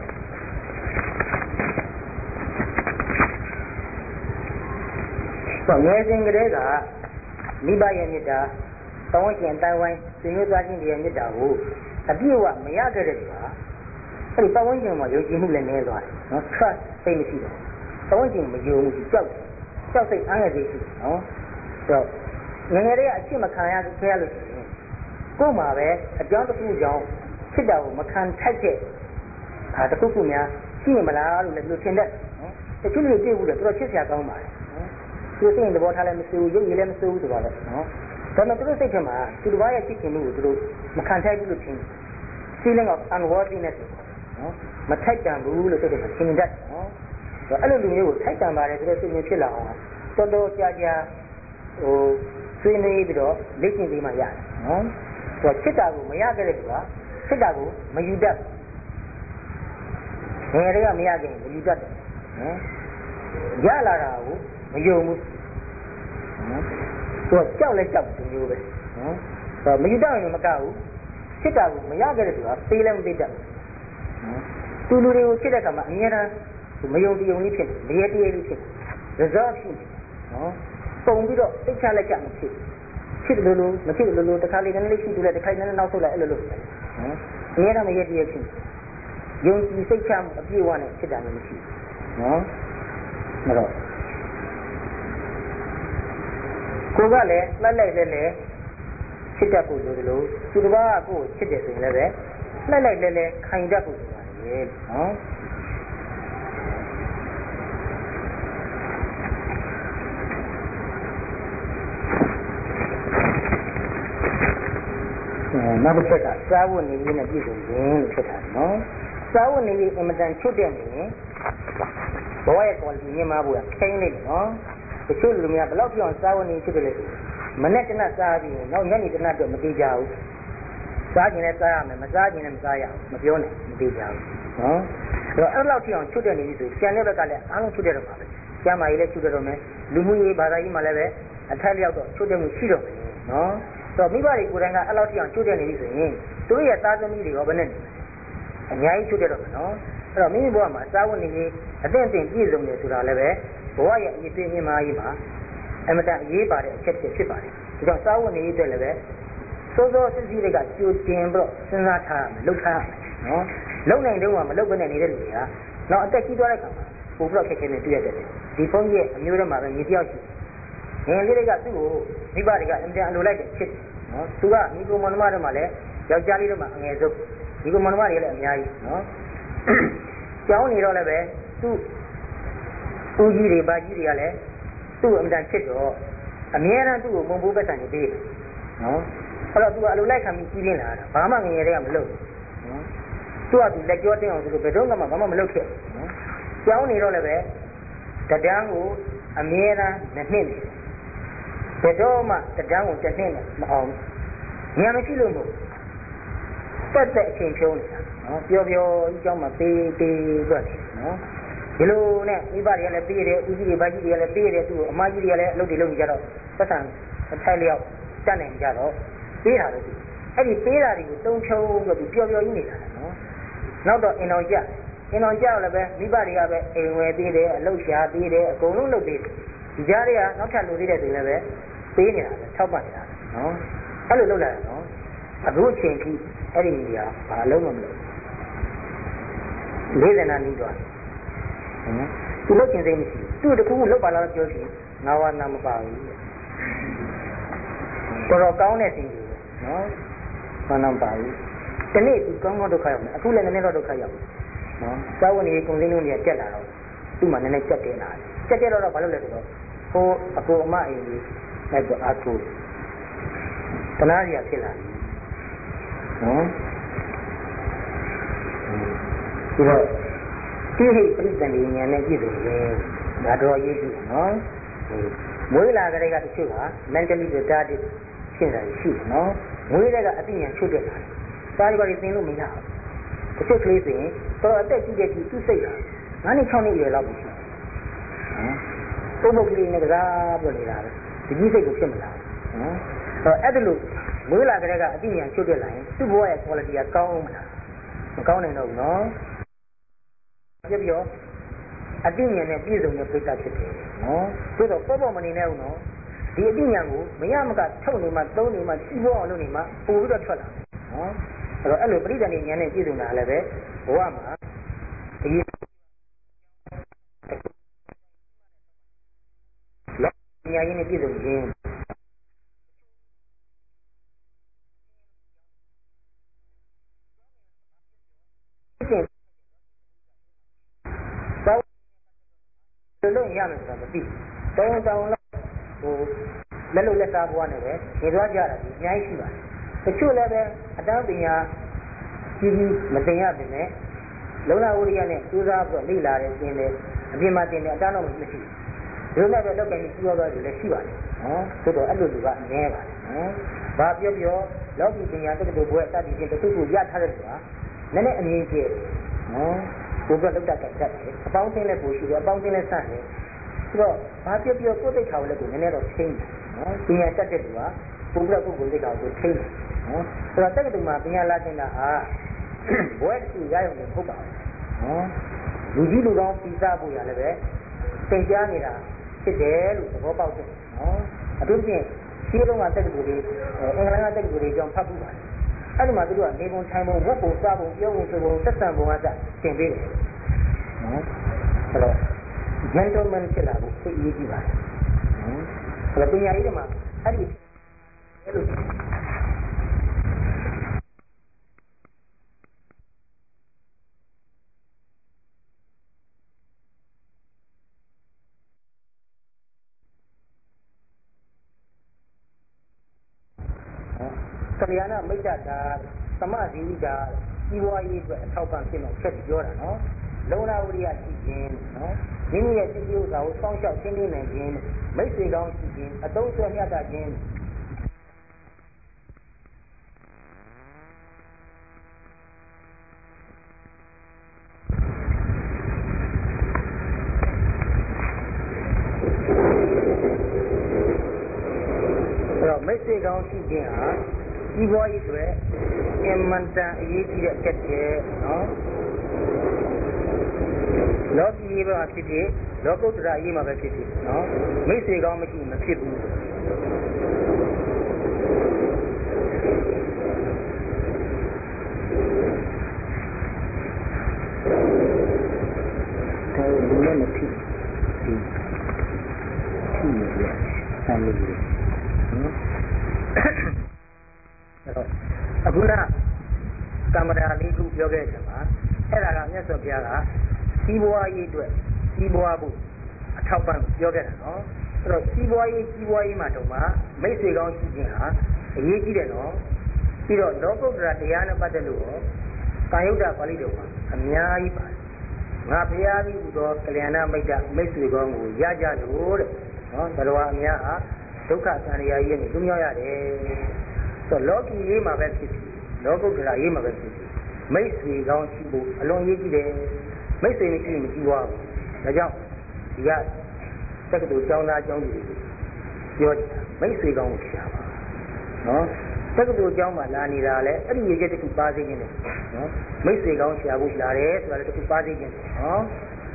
ဆိုငယ်စဉ်ကတည်းကမိဘရဲ့မေတ္တာတောင်းကျင်တိုင်ဝိုင်းဆွေမျိုးသားချင်းတွေရဲ့မေတ္တာကိုအပြည့်အဝမရခဲ့တဲ့လူဟာအဲ့ဒီပတ်ဝန်းကျင်မှာယုံကြည်မှုလည်းနည်းသွားတယ်နော် trust သိမရှိတော့ပတ်ဝန်းကျင်မယုံမှုကြောက်စိတ်အားငယ်သေးရှိနော်ဆိုတော့ငယ်ငယ်လေးကအချစ်မခံရခဲ့ရလို့ရှိရင်ကို့မှာပဲအကြောင်းတစ်ခုကြောင့်ချစ်တာကိုမခံထိုက်တဲ့တစ်ခုခုများရှိနေမလားလို့လည်းသူထင်တယ်နော်တချို့လူတွေတွေ့ဘူးလေသူတို့ချစ်စရာကောင်းပါတယ်နော်သူစိတ်သဘောထားလည်းမစိုးဘူးရုပ်ရည်လည်းမစိုးဘူးဆိုတော့လေနော်ဒါပေမဲ့သူတို့စိတ်ထဲမှာသူတစ်ပါးရဲ့ချစ်ခင်မှုကိုသူတို့မခံထိုက်ဘူးလို့ထင် feeling of unworthiness နော်မထိုက်တန်ဘူးလို့စိတ်ထဲမှာထင်တတ်နော်အဲ့လိုလူမျိုးကိုထိုက်တန်ပါတယ်ဆိုတဲ့စိတ်မျိုးဖြစ်လာအောင်တော်တော်ကြာဆွေးနွေးပြီးတော့လေ့ကျင့်ပြီးမှရတယ်နော်ဆိုတော့ချစ်တာကိုမရခဲ့တဲ့သူကချစ်တာကိုမယူတတ်ငယ်တွေကမရခင်မယူတတ်တယ်နော်ရလာတာကိုမယုံဘူးနော်သူကကြောက်လဲကြောက်သူမျိုးပဲနော်ဆိုတော့မယူတတ်ရင်မကဘူးချစ်တာကိုမရခဲ့တဲ့သူကသေးလည်းမသေးတတ်နော်သူလူတွေကိုချစ်တဲ့အခါမှာအများအားမယုံတည်ုံလေးဖြစ်တယ်မရတည်လေးဖြစ်တယ် resolve ဖြစ်တယ်နော်ပုံပြီးတော့သိချလက်ချမဖြစ်ချစ်တယ်လို့မချစ်တယ်လို့တခါလေးနည်းနည်းရှိတူလိုက်တခါနည်းနည်းနောက်ဆုတ်လိုက်အဲ့လိုလို့နော်အများအားမရတည်ဖြစ်ယုံကြည်စိတ်ချမှုအပြည့်အဝနဲ့ချစ်တာမျိုးမရှိဘူးနော်အဲ့တော့ကိုကလည်းလက်လိုက်လဲချစ်တတ်ဖို့လိုတယ်လို့သူတစ်ပါးကကိုယ်ချစ်တယ်ဆိုရင်လည်းပဲလိုက်လဲခိုင်တတ်ဖို့ဆိုပါတယ်နော်နောက်တစ်ချက်ကစာဝတ်နေရေးနဲ့ပြည်စုံခြင်းလို့ဖြစ်တာနော်စာဝတ်နေရေးအင်မတန်ချွတ်တဲ့နေရင်ဘဝရဲ့ quality မြင့်မားဖို့ကခိန်းနေတယ်နော်တချို့လူများဘယ်လောက်ပြောင်းစာဝတ်နေချွတ်တယ်လဲဆိုမနဲ့တနတ်စားပြီးနောက်ညနေတနတ်တော့မသေးကြဘူးစားခြင်းလည်းစားရမယ်မစားခြင်းလည်းမစားရဘူးမပြောနဲ့မသေးကြဘူးနော်အဲ့တော့အဲ့လောက်ပြောင်းချွတ်တဲ့နေပြီဆိုကျန်တဲ့ဘက်ကလည်းအားလုံးချွတ်တဲ့တော့ပါပဲကျမ်းမာရေးလည်းချွတ်တဲ့တော့မယ်လူမှုရေးဘာသာရေးမှာလည်းပဲအထက်လျောက်တော့ချွတ်တဲ့မှုရှိတော့မယ်နော်တော့မိဘတွေကိုယ်တိုင်ကအဲ့လောက်ပြောင်းချွတ်တဲ့နေပြီဆိုရင်သူတို့ရဲ့သားသမီးတွေရောဘယ်နဲ့အများကြီးချွတ်တဲ့တော့မယ်နော်အဲ့တော့မိမိဘဝမှာစာဝတ်နေရေးအသင့်ပြည့်စုံတယ်ဆိုတာလည်းပဲဘဝရဲ့အရေးပေးမြင့်မားရေးမှာအမတန်အရေးပါတဲ့အချက်ဖြစ်ပါတယ်ဒါကြောင့်စာဝတ်နေရေးအတွက်လည်းပဲစိုးစိုးစစ်စစ်တွေကကြိုတင်ပြီးတော့စဉ်းစားထားရမယ်လုပ်ထားရမယ်နော်လုံနိုင်တော့မှမလုပ်ဘဲနဲ့နေတဲ့လူတွေကနောက်အသက်ကြီးသွားတဲ့အခါမှာပို့ပြီးတော့ခက်ခဲနေတွေ့ရတယ်ဒီဖုန်းကြီးရဲ့အမျိုးထဲမှာပဲညီတယောက်ရှိငယ်လေးတွေကသူ့ကိုမိဘတွေကအင်တန်အလိုလိုက်တယ်ဖြစ်နော်သူကမိကိုမနမတွေမှာလည်းယောက်ျားလေးတွေမှာအငယ်ဆုံးဒီကိုမနမတွေလည်းအများကြီးနော်ကျောင်းနေတော့လည်းပဲသူ့ဦးကြီးတွေဘာကြီးတွေကလည်းသူ့အင်တန်ဖြစ်တော့အမြဲတမ်းသူ့ကိုမုံဘူးပဲဆန်နေသေးတယ်နော်အဲ့တော့သူကအလိုလိုက်ခံပြီးကြီးပြင်းလာတာဘာမှငငယ်တွေကမလုပ်နော်သူကသူလက်ကြောတင်းအောင်သူဘယ်တော့မှဘာမှမလုပ်ခဲ့နော်ကျောင်းနေတော့လည်းပဲတဒန်းကိုအမြဲတမ်းနှစ်နေဘယ်တော့မှတဒန်းကိုတစ်နှစ်နဲ့မအောင်ညမရှိလို့မဟုတ်တက်အချိန်ဖြုံးနေတာနော်ပျော်ပျော်ကြီးကျောင်းမှာပေးတွက်နေနော်ဒီလိုနဲ့မိဘတွေကလည်းပေးတယ်ဦးကြီးတွေဘာကြီးတွေကလည်းပေးတယ်သူ့အမကြီးတွေကလည်းအလုပ်တွေလုပ်နေကြတော့ပတ်စံအထိုက်လျောက်တတ်နိုင်ကြတော့ပေးတာလို့အဲ့ဒီပေးတာတွေကိုတုံးဖြုံးပြီးပျော်ပျော်ကြီးနေတာနော်နောက်တော့အင်တော်ကြတော့လည်းပဲမိဘတွေကပဲအိမ်ဝယ်ပေးတယ်အလုပ်ရှာပေးတယ်အကုန်လုံးလုပ်ပေးတယ်ဒီကြားတွေကနောက်ထပ်လူသေးတဲ့သူလည်းပဲပေးနေတာပဲထောက်ပံ့နေတာနော်အဲ့လိုလုပ်လာတယ်နော်အခုအချိန်ကြီးအဲ့ဒီနေရာဘာလုံးမလုပ်40နာနီးသွားသူလုပ်ချင်စိတ်မရှိသူ့တခုခုလုပ်ပါလားပြောချင်ငါဝနာမပါဘူးတော်ကောင်းတဲ့สิ่งတွေနော်ဘာနာမပါဘူးဒီနေ့သူကောင်းဒုက္ခရောက်မယ်အခုလည်းနည်းနည်းတော့ဒုက္ခရောက်နော်စာဝတ်နေရေးကုန်စည်နှုန်းတွေကတက်လာတော့သူ့မှာနည်းနည်းတက်တယ်လာတက်တော့ဘာလို့လဲဆိုတော့ဟိုအကိုအမအိမ်ကြီးလိုက်တော့အကူတနာရီဖြစ်လာနော်ဒီတော့တိဟိပရိသန္တိဉာဏ်နဲ့ပြည့်စုံခြင်းဒါတော့ရေးကြည့်နော်မွေးလာတဲ့ကတချို့က mentally retarded ဖြစ်တာရှိတယ်နော်မွေးတဲ့ကအသိဉာဏ်ချုပ်တက်လာတယ်ပါရီသင်လို့မရဘူးတချို့ကလေးဆိုရင်တော့အသက်ကြီးတဲ့ကြီးသူ့စိတ်က9နှစ်6နှစ်အရွယ်လောက်ရှိတယ်ပုတ်ကလေးနဲ့ကစားပြနေတာပဲဒီကြီးစိတ်ကိုဖြစ်မလာဘူးနော်အဲ့ဒါလို့မွေးလာတဲ့ကအသိဉာဏ်ချုပ်တက်လာရင်သူ့ဘဝရဲ့ quality ကကောင်းအောင်မလားမကောင်းနိုင်တော့ဘူးနော်ပြပြအသိဉာဏ်နဲ့ပြည့်စုံတဲ့ပိဋကဖြစ်တယ်နော်ဆိုတော့ပေါ့မနေနဲ့ဦးနော်ဒီအသိဉာဏ်ကိုမရမကထုတ်နေမှသုံးနေမှကြီးပွားအောင်လုပ်နေမှပို့ပြီးတော့ထွက်လာနော်အဲ့လိုပရိသတ်ဉာဏ်နဲ့ပြည့်စုံတာလည်းပဲဘဝမှာအရေးလောကဉာဏ်နဲ့ပြည့်စုံခြင်းလုံးရမယ်ဆိုတာမသိတောင်းတောင်းလို့ဟိုလက်လို့လက်သားဘွားနဲ့ပဲနေသွားကြတာဒီအများကြီးရှိပါတယ်တချို့လည်းပဲအတန်းပညာကြီးမသိရပါနဲ့လုံလဝိရိယနဲ့ကျိုးစားပြီးတော့လိလာတယ်သင်တယ်အပြင်မှာသင်တယ်အတန်းတော့မရှိဘူးဒီလိုနဲ့ပဲလောက်ကကြီးကျိုးသွားတယ်လည်းရှိပါတယ်နော်ဆိုတော့အဲ့လိုလူကနည်းပါတယ်နော်ဘာပြောလောကီပညာတက္ကသိုလ်ဘွဲ့စသည်ဖြင့်တခုခုရထားတဲ့လူကနည်းနည်းအမြင်ကျဲနော်ဘုရားလောက်တာကြက်တယ်အပေါင်းအသင်းလည်းပို့ရှိတယ်အပေါင်းအသင်းလည်းဆန့်တယ်ဆိုတော့ဘာပြောကိုယ်သိက္ခာကိုလည်းကိုနည်းနည်းတော့ထိန်းတယ်နော်ပညာတတ်တဲ့သူကဘုရားပုဂ္ဂိုလ်သိက္ခာကိုထိန်းတယ်နော်ဆိုတော့တက္ကသိုလ်မှာပညာလာတင်တာဟာဘွဲ့တစ်ခုရရုံနဲ့မဟုတ်ပါဘူးနော်လူကြီးလူကောင်းပြီးသားဖို့ရလည်းပဲသင်ကြားနေတာဖြစ်တယ်လို့သဘောပေါက်တယ်နော်အထူးဖြင့်ရှင်းလုံးကတက္ကသိုလ်တွေအင်္ဂလန်ကတက္ကသိုလ်တွေကြောင့်ဖတ်ဖို့ပါတယ်အဲ့ဒီမှာသူတို့ကနေပုံထိုင်ပုံဝတ်ပုံစားပုံပြောပုံဆိုပုံဆက်ဆံပုံအစသင်ပေးတယ်နော်အဲ့တော့ gentleman ဖြစ်လာဖို့သိအရေးကြီးပါတယ်နော်အဲ့တော့ပညာရေးတွေမှာအဲ့ဒီအဲ့လို Kalyana Mitata, Samadhi, Iwai, Taupan, Check Jordan, Lona Uria Chicken, Mini as you are song shot singing again, Messi down chicken, a dose of Yata again. Messi down chicken. Iwai to it, and Manta, Yeti, Loki Eva City, Loco to the Ima City, no? Messi Gama in the ship. Aguna Camera Liku Yogama, Ella Yasopiaga, Iwai to it, Iwabu, a Taupan Yogana, no? So Iwai Matoma, Messi on China, Yeti no, Piro Loco Gratiana Pataluo, Kayuda Palidoma, Amia, Napiavi, Udo, Kaliana, Messi Gongo, Yaja, Lord, Talua Mia, Duka Sania, Dumia. So Loki Yema City, Logo Grayema City, Messi down Chibu, along Yiki, Messi in Chihuahua, the jump, Yat, Secretary Jona Johnny, George, Messi down Shaba, no? Secretary Joma Lani Rale, and you get to passing in it, no? Messi down Shabu Lare, so I to passing in it, no?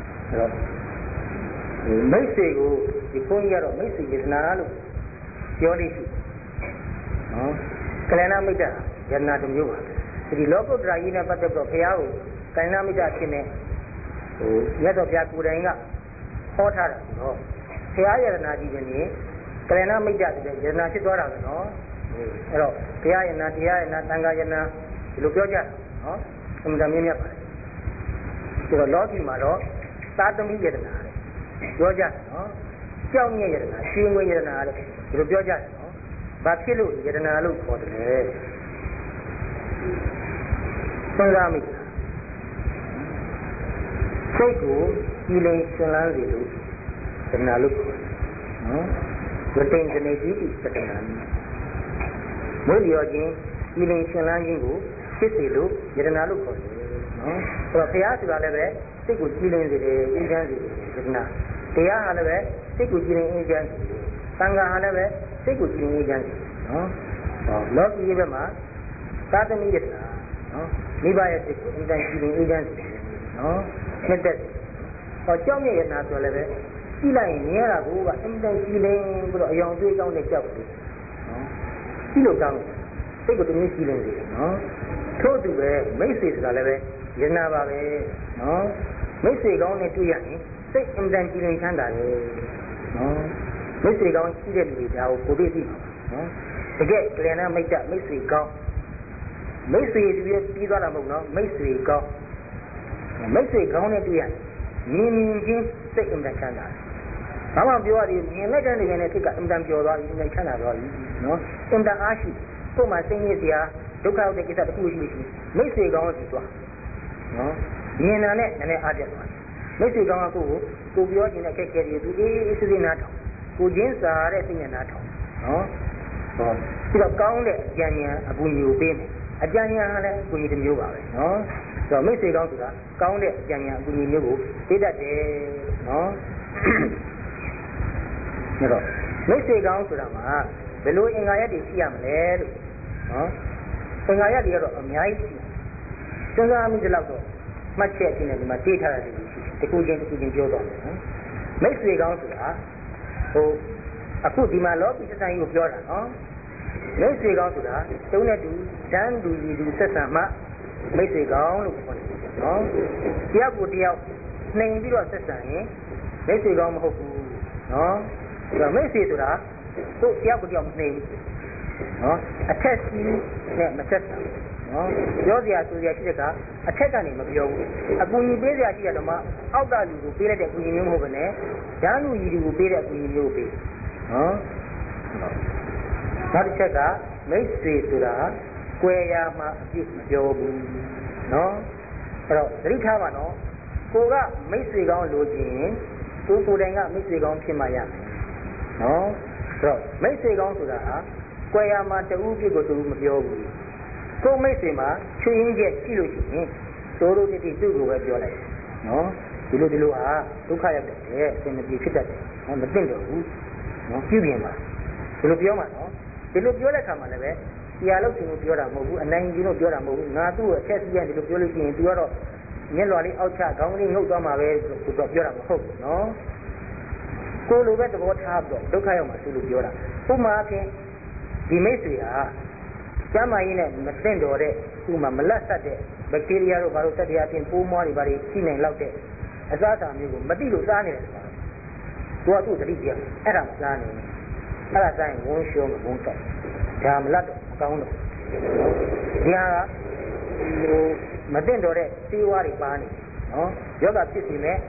Messi go, the Punya of Messi is Nalu, George, no? Kalana Mita, Yana to you. The local Draina Patago Piao, Kalana Mita Chine, Yet of Yakuranga, Hotar, no. Piaya Nadi, Kalana Mita, Yana Chitora, no. Piaya Nadia and Natangayana, Lukoja, no. From the Minia. To the Lord Maro, start the media. Georgia, no. Tell me, she will Lukoja, no. Bakilu, Yadanalu for the day. Sangami Seku, healing Shalanilu, the Naluk, retains the native Satanan. Muliogin, healing Shalanilu, Kisilu, Yadanalu for the Piatu Alave, Seku healing the agency, Tia Alave, Seku healing agency, Sanga Alave. Take with you agency, no? Lord Yevama, Tatami, no? Levi in the agency, no? Not that. Or Johnny is not to live it. Sila in near a who are in the ceiling, but a young day down the job. Kilo down, take with the new ceiling, no? Told to wear, Macy's Galave, Yenava, no? Macy gone to Yanni, take in the ceiling candle, no? Messi gone immediately now, Kobe. To get Glenna make that Messi go. Messi is Pizza Lamuno, Messi go. Messi gone into Yan. Meaning, take in the China. Some of you are in legend when I take in the Jora in the China, no? In the Ashi, so my thing is here, look out the Kita Push. Messi gone to one. No? Yena and I added one. Messi gone to be in a cake, is in that. Kujins are a thing and at home. No? So, count it, Jania, a Bunyu payment. A Jania, Bunyu to you, no? So, Messi down to that, count it, Jania, Bunyu, say that day, no? Messi down to them, below in Ayati Siam led, no? In Ayati of Miaiti. So, I'm in the love, much checking and my data, the Kujin to Jodo. Messi down to that. So, I put the Malo, which is a new Flora, no? Let's say go to that, don't do, then do you do Sesama, make it go, no? Tiago Diao, name Viro Sesame, make it go, no? So, make it to that, so Tiago Diao name, no? A test you, name a test, no? Yodia to the Ashika, a check on him of you. A bunny baby Ashiyama, how do you feel that we knew over there? Then you will be that we knew. Not check out. မိတ်ဆွေဆိုတာကွယ်ရာမှာအပြစ်မပြောဘူးနော်အဲ့တော့သတိထားပါနော်ကိုကမိတ်ဆွေကောင်းလိုချင်ကိုယ်တိုင်ကမိတ်ဆွေကောင်းဖြစ်မှရမယ်နော်အဲ့တော့မိတ်ဆွေကောင်းဆိုတာဟာကွယ်ရာမှာတူးပြစ်ကိုတူးမပြောဘူးကိုမိတ်ဆွေမှာချွေရင်းချက်ရှိလို့ရှိရင်တို့တို့တိသူ့ကိုပဲပြောလိုက်နော်ဒီလိုဟာဒုက္ခရောက်တယ်အစင်မပြေဖြစ်တတ်တယ်မသိတော့ဘူးနော်ပြုပြင်ပါဒီလိုပြောမှာနော်ဒီလိုပြောတဲ့အခါမှာလည်းပဲတရားလို့ရှင်ကိုပြောတာမဟုတ်ဘူးအနိုင်ကြီးလို့ပြောတာမဟုတ်ဘူးငါသူ့ကိုအချက်စီးရင်ဒီလိုပြောလို့ရှိရင် तू ကတော့မျက်လွှာလေးအောက်ချခေါင်းလေးငုတ်သွားမှာပဲဆိုတော့ပြောတာမဟုတ်ဘူးနော်ကိုလိုပဲသဘောထားပြီးတော့ဒုက္ခရောက်မှာသူ့လိုပြောတာဥပမာအဖြစ်ဒီမိတ်ဆွေဟာကျမ်းမာရေးနဲ့မသိတော့တဲ့ဥပမာမလတ်ဆက်တဲ့ဘက်တီးရီးယားတို့ဘာလို့ဆက်တရားအပြင်ပိုးမွားတွေဘာတွေရှိနေလောက်တဲ့အစားအစာမျိုးကိုမသိလို့စားနေတယ်ဆိုတာသူကသူ့တတိပြအဲ့ဒါမစားနေအဲ့ဒါဆိုင်ဝန်းရှုံးဝန်းကတ်ဒါမလတ်တော့မကောင်းတော့ဒီဟာကမသိတော့တဲ့စေဝါးတွေပါနေနော်ယောဂဖြစ်စီမဲ့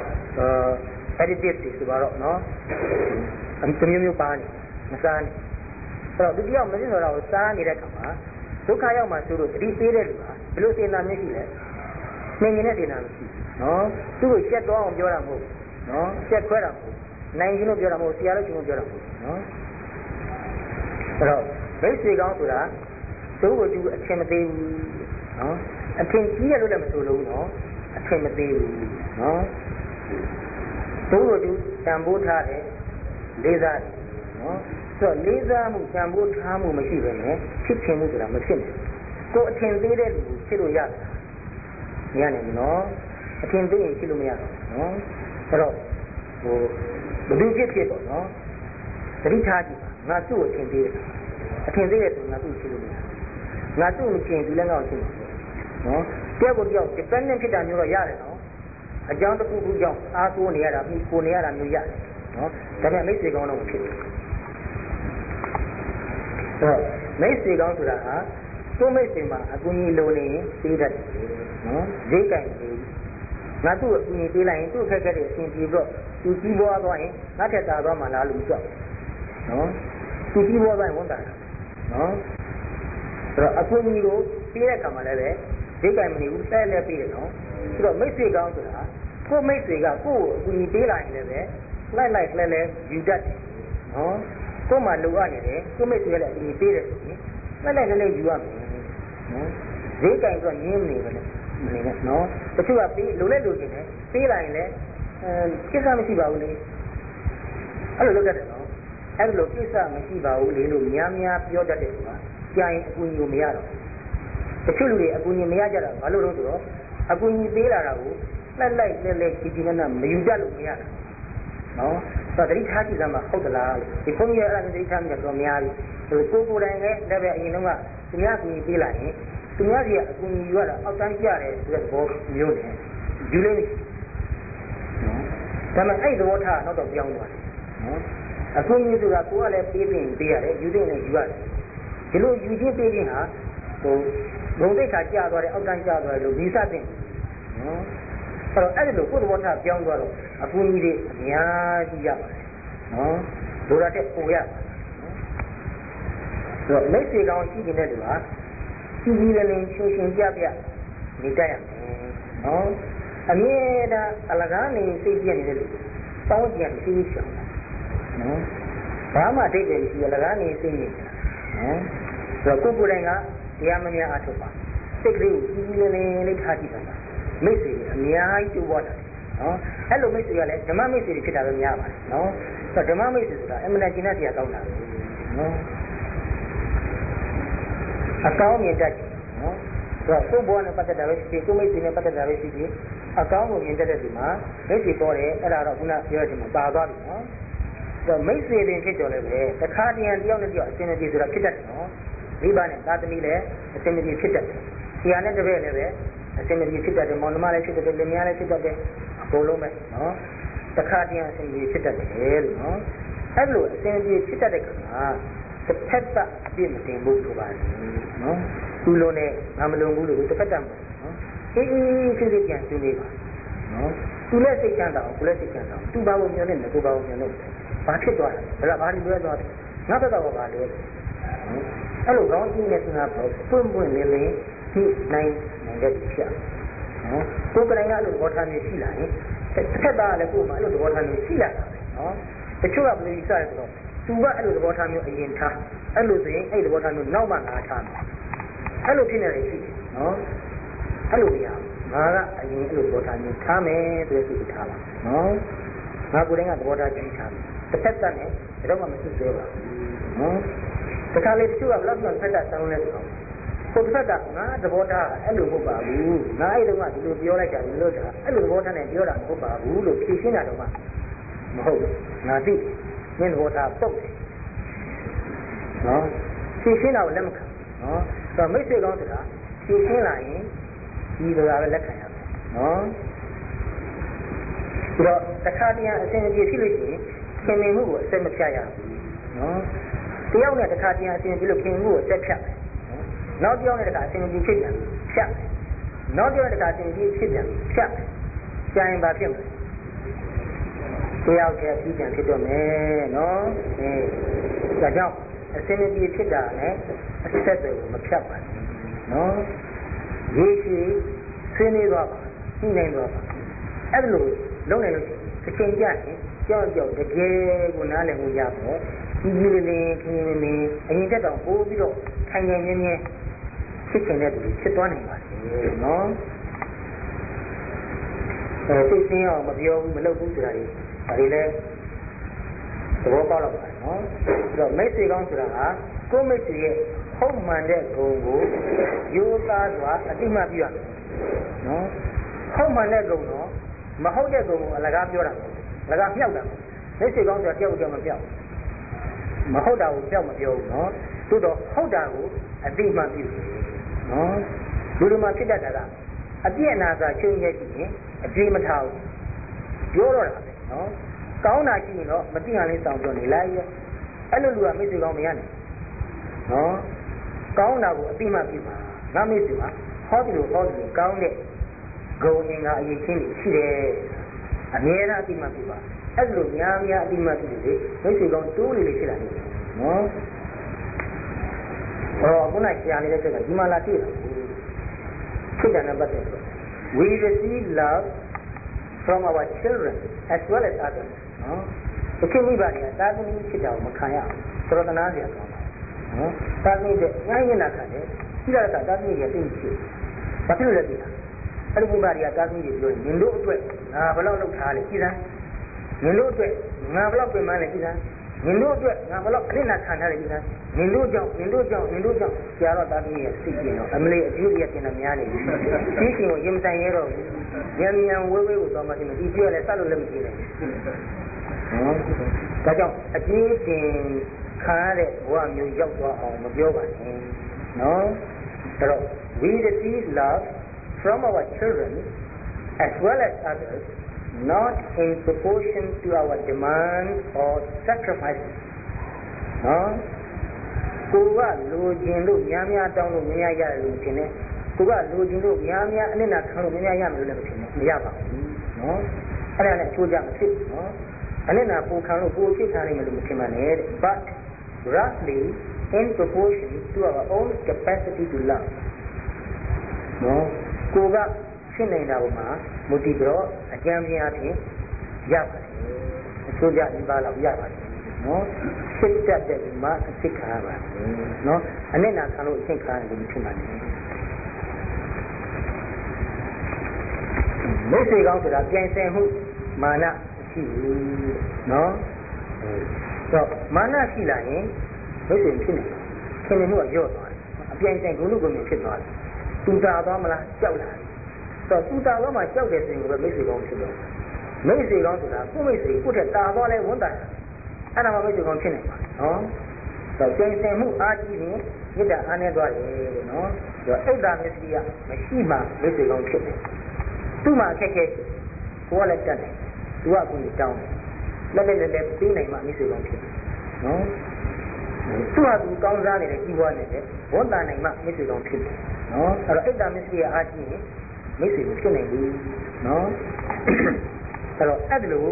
addictive တွေဆိုတော့နော်အမျိုးပါနေမစားနေအဲ့တော့ဒီတယောက်မသိတော့တာကိုစားနေတဲ့ခါမှာဒုက္ခရောက်မှဆိုလို့တတိပေးတဲ့လူကဘယ်လိုစေနာမျိုးရှိလဲနှင်နေတဲ့စေနာမရှိနော်သူ့ကိုရှက်တော့အောင်ပြောတာမဟုတ်နော်ရှက်ခွဲတာမဟုတ်နိုင်ရှင်လို့ပြောတာမဟုတ်ဆရာလို့ရှင်လို့ပြောတာမဟုတ်နော်အဲ့တော့မိတ်ဆွေကောင်းဆိုတာသူ့ကိုသူအချင်းမသေးဘူးနော်အချင်းကြီးရလို့လည်းမဆိုလို့နော်အချင်းမသေးဘူးနော်သူ့ကိုသူတန်ဖိုးထားတယ်လေးစားတယ်နော်ဆိုတော့လေးစားမှုတန်ဖိုးထားမှုမရှိဘဲနဲ့ဖြစ်ချင်မှုဆိုတာမဖြစ်နိုင်ကိုအထင်သေးတဲ့လူကိုဖြစ်လို့ရတယ်မရနိုင်ဘူးနော်အထင်သေးရင်ဖြစ်လို့မရတော့နော်အဲ့တော့ဘယ်သူဖြစ်ပေါ့နော်သတိထားကြည့်ငါသူ့ကိုအထင်သေးတယ်အထင်သေးတယ်ဆိုငါသူ့ကိုဖြစ်လို့မရငါသူ့ကိုချင်းဒီလည်းငါ့ကိုချင်းနော်တယောက်ကိုတယောက် dependent ဖြစ်တာမျိုးတော့ရတယ်နော်အကြောင်းတစ်ခုခုကြောင့်အားကိုးနေရတာပြီးကိုနေရတာမျိုးရတယ်နော်ဒါပေမဲ့မိတ်ဆွေကောင်းတော့မဖြစ်ဘူးမိတ်ဆွေကောင်းဆိုတာဟာကိုမိတ်ဆွေမှာအကူအညီလိုနေရင်ပေးတတ်တယ်နော်ဈေးကင်ပေးငါသူ့ကိုအကူအညီပေးလိုက်ရင်သူ့ခက်ခဲတဲ့အရှင်ပြေတော့သူကြီးပွားသွားရင်ငါထက်သာသွားမှလားလို့ကြောက်နော်သူကြီးပွားသွားရင်ဝန်တာနော်အဲ့တော့အကူအညီကိုပေးတဲ့အခါမှာလည်းပဲဈေးကင်မနေဘူးဆဲလဲပေးတယ်နော်ဆိုတော့မိတ်ဆွေကောင်းဆိုတာကိုမိတ်ဆွေကကိုယ့်ကိုအကူအညီပေးလာရင်လည်းပဲလိုက်လဲယူတတ်တယ်နော်ကိုယ်မှလိုအပ်နေတယ်ကိုမိတ်ဆွေကလည်းအကူအညီပေးတယ်ဆိုရင်လိုက်ယူရမယ်နော်ဈေးကင်တော့ညင်းနေပဲလေမနေနဲ့နော်တချို့ကပေးလိုလဲလိုချင်တယ်ပေးလာရင်လည်းကိစ္စမရှိပါဘူးလေအဲ့လိုလုပ်တတ်တယ်နော်အဲ့လိုကိစ္စမရှိပါဘူးလေလို့များပြောတတ်တယ်ဆိုတာကြာရင်အကူအညီကိုမရတော့တချို့လူတွေအကူအညီမရကြတာဘာလို့လဲဆိုတော့အကူအညီပေးလာတာကိုလိုက်ကြည်မယူတတ်လို့မရတာနော်ဆိုတော့တတိထားကြည့်သမှာဟုတ်သလားလို့ဒီဘုန်းကြီးကအဲ့ဒါတတိထားမြတ်တော့များပြီကိုယ်တိုင်လည်းလည်းပဲအရင်တော့ကသူများအကူအညီပေးလာရင်သူများကြီးကအကူအညီယူရတာအောက်တန်းကြတယ်ဆိုတဲ့သဘောမျိုးနဲ့ယူလို့မရှိနော်ဒါပေမဲ့အဲ့သဘောထားနောက်တော့ပြောင်းသွားတယ်နော်အကူအညီဆိုတာကိုယ်ကလည်းပေးတင်ပေးရတယ်ယူတင်လည်းယူရတယ်ဒီလိုယူချင်းပေးခြင်းဟာဘုံတိတ်ခါကြာသွားတယ်အောက်တန်းကြာသွားတယ်လို့ဒီစတင်နော်အဲ့တော့အဲ့ဒီလိုကိုယ်သဘောထားပြောင်းသွားတော့အကူအညီတွေအများကြီးရပါတယ်နော်ဒုရတဲ့ပုံရဆိုတော့မိတ်ဆွေကောင်းရှိနေတဲ့လူဟာကြီးလည်းရှင်ပြနေတတ်ရမယ်နော်အမြဲတမ်းအလကားနေစိတ်ပြည့်နေတဲ့လူတောင်းကြံရှိရှောင်နော်ဘာမှအတိတ်တွေမရှိအလကားနေစိတ်နေတယ်နော်ဆိုတော့ကိုယ်တိုင်ကတရားမများအထုတ်ပါစိတ်ကလေးကိုကြီးလေးထားကြည့်ပါမိတ်ဆွေအများကြီးကျိုးပွားတာနော်အဲ့လိုမိတ်ဆွေကလည်းဓမ္မမိတ်ဆွေဖြစ်တာပဲများပါတယ်နော်ဆိုတော့ဓမ္မမိတ်ဆွေဆိုတာအမှန်တန်ကျင့်တဲ့တရားကောင်းတာနော်အကောင်းမြင်တတ်နော်ဆိုတော့ကိုယ်ဘဝနဲ့ပတ်သက်တာပဲရှိသေးကိုယ်မိတ်ဆွေနဲ့ပတ်သက်တာပဲရှိသေးအကောင်းကိုမြင်တတ်တဲ့ဒီမှာမိတ်ဆွေပေါ်တယ်အဲ့ဒါတော့ခုနပြောတဲ့မှာပါသွားပြီနော်ဆိုတော့မိတ်ဆွေတင်ဖြစ်ကြလည်းပဲတခါတည်းတယောက်နဲ့တယောက်အစင်မပြေဆိုတာဖြစ်တတ်တယ်နော်မိဘနဲ့သာသမီလည်းအစင်မပြေဖြစ်တတ်တယ်ဆရာနဲ့တပည့်လည်းပဲအစင်မပြေဖြစ်တတ်တယ်မောင်နှမလည်းဖြစ်တတ်တယ်လင်မယားလည်းဖြစ်တတ်တယ်အကုန်လုံးပဲနော်တခါတည်းအစင်မပြေဖြစ်တတ်တယ်လို့နော်အဲ့လိုအစင်မပြေဖြစ်တတ်တဲ့ခါမှာတစ်ဖက်ကအပြစ်မတင်ဘူးဆိုပါတယ်နော်သူလုံးနဲ့ငါမလုံးဘူးလို့တစ်ဖက်တတ်မှာနော်အေးစစ်ပြန်ဆွေးနွေးပါနော်သူလည်းစိတ်ချမ်းသာအောင်ကိုလည်းစိတ်ချမ်းသာအောင်သူဘာလို့မျောနေလဲကိုဘာလို့မျောနေလဲဘာဖြစ်သွားလဲဘာဒီလွဲသွားတယ်ငါဘက်ကတော့ဘာလဲနော်အဲ့လိုကောင်းကြီးနဲ့စဉ်းစားဖို့ပွင့်ပွင့်လင်းလင်းဒီနိုင်တဲ့ဖြစ်နော်ကိုယ်ကလည်းအဲ့လိုသဘောထားမျိုးရှိလာရင်တစ်ခက်သားလည်းကိုယ်မှာအဲ့လိုသဘောထားမျိုးရှိလာတာပဲနော်တချို့ကဘယ်လိုယူဆလဲဆိုတော့သူကအဲ့လိုသဘောထားမျိုးအရင်ထားအဲ့လိုဆိုရင်အဲ့သဘောထားမျိုးနောက်မှငါထားမယ်အဲ့လိုဖြစ်နေတယ်ရှိနော်အဲ့လိုမရငါကအရင်အဲ့လိုသဘောထားမျိုးထားမယ်ဆိုတဲ့စိတ်ထားပါနော်ငါကိုယ်တိုင်ကသဘောထားကြီးထားမယ်တစ်ဖက်သက်နဲ့တော့မှမစစ်သေးပါဘူးနော်တခါလေတချို့ကဘယ်လောက်မှဖက်သက်တောင်းလဲဆိုတော့ကိုယ်တစ်ဖက်ကငါသဘောထားအဲ့လိုမဟုတ်ပါဘူးငါအဲ့လိုမှဒီလိုပြောလိုက်တာဒီလိုတာအဲ့လိုသဘောထားနဲ့ပြောတာမဟုတ်ပါဘူးလို့ဖြေရှင်းတာတော့မှမဟုတ်ဘူးငါသိမင်းသဘောထားပုတ်တယ်နော်ဖြေရှင်းတာကိုလက်မခံနော်ဆိုတော့မိတ်ဆွေကောင်းဆိုတာဖြေရှင်းလာရင်ဒီလိုပဲလက်ခံရမယ်နော်ပြီးတော့တခါတည်းအဆင်ပြေဖြစ်လို့ရှိရင်ခင်မင်မှုကိုအဆက်မဖြတ်ရဘူးနော်တယောက်နဲ့တခါတည်းအဆင်ပြေလို့ခင်မှုကိုအဆက်ဖြတ်မယ်နောက်တယောက်နဲ့တခါအဆင်ပြေဖြစ်ပြန်ဖြတ်မယ်နောက်တယောက်နဲ့တခါအဆင်ပြေဖြစ်ပြန်ဖြတ်မယ်ကြာရင်ဘာဖြစ်မလဲတယောက်တည်းပြီးပြန်ဖြစ်တော့မယ်နော်ဒါကြောင့်အဆင်ပြေဖြစ်တာနဲ့အဆက်တွေကိုမဖြတ်ပါနဲ့နော်ရေရှည်ဆွေးနွေးသွားပါညှိနှိုင်းသွားပါအဲ့လိုလုံးနိုင်လို့ရှိရင်တစ်ချိန်ကြာရင်ကြောက်ကြောက်တကယ်ကိုနားလည်မှုရတော့ကြီးကြီးလေးလေးခင်းခင်းလေးအရင်တက်တော့ပိုးပြီးတော့ခိုင်ခိုင်မြဲမြဲဖြစ်နေတဲ့သူဖြစ်သွားနိုင်ပါတယ်နော်စိတ်ဆင်းအောင်မပြောဘူးမလုပ်ဘူးဆိုတာဒီဒါတွေလည်းသဘောပေါက်တော့ပါတယ်နော်အဲ့တော့မိတ်ဆွေကောင်းဆိုတာကကိုယ်မိတ်ဆွေရဲ့ဟုတ်မှန်တဲ့ဂုဏ်ကိုရိုးသားစွာအတိမတ်ပြရမယ်နော်ဟုတ်မှန်တဲ့ဂုဏ်တော့မဟုတ်တဲ့ဂုဏ်ကိုအလကားပြောတာအလကားမြောက်တာမိတ်ဆွေကောင်းဆိုတာတယောက်တယောက်မပြောက်မဟုတ်တာကိုပြောက်မပြောဘူးနော်သို့တော့ဟုတ်တာကိုအတိမတ်ပြုတယ်နော်လူတွေမှာဖြစ်တတ်တာကအပြည့်အနာသာချင်းရဲ့ရှိရင်အပြေးမထားဘူးပြောတော့တာပဲနော်ကောင်းတာရှိရင်တော့မသိဟန်လေးစောင့်ပြောနေလိုက်ရဲ့အဲ့လိုလူကမိတ်ဆွေကောင်းမရနိုင်နော်ကောင်းတာကိုအတိမတ်ပြုပါငါမိတ်ဆွေမှာဟောဒီလိုကောင်းတဲ့ဂုဏ်အင်္ဂါအရေးချင်းတွေရှိတယ်အမြဲတမ်းအတိမတ်ပြုပါအဲ့လိုများများအတိမတ်ပြုလို့မိတ်ဆွေကောင်းတိုးလေးဖြစ်လာတယ်နော်ခုနရှာနေတဲ့စိတ်ကဒီမှာလာတွေ့တာဖြစ်တယ်နဲ့ပတ်သက်ပြီး we receive love from our children as well as others နော်တချို့မိဘတွေကသာသမီဖြစ်တာကိုမခံရဘူးသရတနာစရာကောင်းတယ်နော်သာသမီတဲ့ညှိုင်းနေတာခံတယ်ပြီးတော့သာသမီရဲ့သိဖြစ်ဘာဖြစ်လို့လဲသိလားအဲ့ဒီမိဘတွေကသာသမီတွေပြောရင်နင်တို့အတွက်ငါဘယ်လောက်လုပ်ထားလဲကြည်စမ်းနင်တို့အတွက်ငါဘယ်လောက်ပြင်ပန်းလဲကြည်စမ်းနင်တို့အတွက်ငါဘယ်လောက်အနစ်နာခံထားတယ်ကြည်စမ်းနင်တို့ကြောင့်ဆရာတော်သားသမီးရဲ့စိတ်ကြီးတော့အမလေးအကျိုးရတင်တာများနေပြီဒီရှင်ကိုရင်ဆိုင်ရတော့ညံဝဲဝဲကိုသွားမှတင်ဒီပြောလဲစလို့လည်းမကြည့်နိုင်နော်ဒါကြောင့်အကျိုးတင်ခါတဲ့ဘဝမျိုးရောက်သွားအောင်မပြောပါနဲ့နော်ဒါတော့ we receive love from our children as well as others not in proportion to our demands or sacrifices နော်ကိုကလိုချင်လို့များများတောင်းလို့များများရတယ်လို့ထင်တယ်ကိုကလိုချင်လို့များများအနစ်နာခံလို့များများရမယ်လို့လည်းမထင်ဘူးမရပါဘူးနော်အဲ့ဒါနဲ့ချိုးကြမဖြစ်နော်အနစ်နာပူခံလို့ပူဖြစ်ခံနိုင်မယ်လို့မထင်ပါနဲ့ but roughly in proportion to our own capacity to love နော်ကိုကဖြစ်နေတာပေါ်မှာမူတည်ပြီးတော့အကျမ်းပြင်းအဖြစ်ရပါတယ်အချိုးကြဒီပါလောက်ရပါတယ်နော်စစ်တတ်တဲ့ဒီမှာအစ်ခါပါနော်အနစ်နာခံလို့အစ်ခါတယ်လို့ဖြစ်မှာနေမိတ်ဆွေကောင်းဆိုတာပြိုင်ဆိုင်မှုမာနရှိဘူးနော်တော့မာနရှိလာရင်မိတ်ဆွေဖြစ်နေခင်ဗျမှုကရော့သွားတယ်အပြိုင်ဆိုင်ဂုဏ်ကိုမြင်ဖြစ်သွားတယ်သူတာသွားမလားကြောက်လာတယ်တော့သူတာသွားမှကြောက်တဲ့สิ่งကိုပဲမိတ်ဆွေကောင်းဖြစ်တော့မိတ်ဆွေကောင်းဆိုတာကိုယ့်မိတ်ဆွေကိုယ့်ထက်တာသွားလဲဝန်တာအဲ့ဒါမှမိတ်ဆွေကောင်းဖြစ်နိုင်ပါနော်တော့ကျင့်စဉ်မှုအားကြီးရင်မေတ္တာအားနဲ့သွားတယ်နော်တော့ဣဒ္ဓမစ္စရိယမရှိမှမိတ်ဆွေကောင်းဖြစ်တယ်သူ့မှာအခက်အခဲကိုယ်ကလည်းတတ်တယ်သူကကိုယ်တောင်းတယ်လက်ပေးနိုင်မှမိတ်ဆွေကောင်းဖြစ်တယ်နော်သူ့ဟာသူကောင်းစားနေတဲ့ကြီးပွားနေတဲ့ဝန်တာနိုင်မှမိတ်ဆွေကောင်းဖြစ်တယ်နော်အဲ့တော့ဣဒ္ဓမစ္စရိယအားကြီးရင်မိတ်ဆွေကိုဖြစ်နိုင်ဘူးနော်အဲ့တော့အဲ့ဒါလို့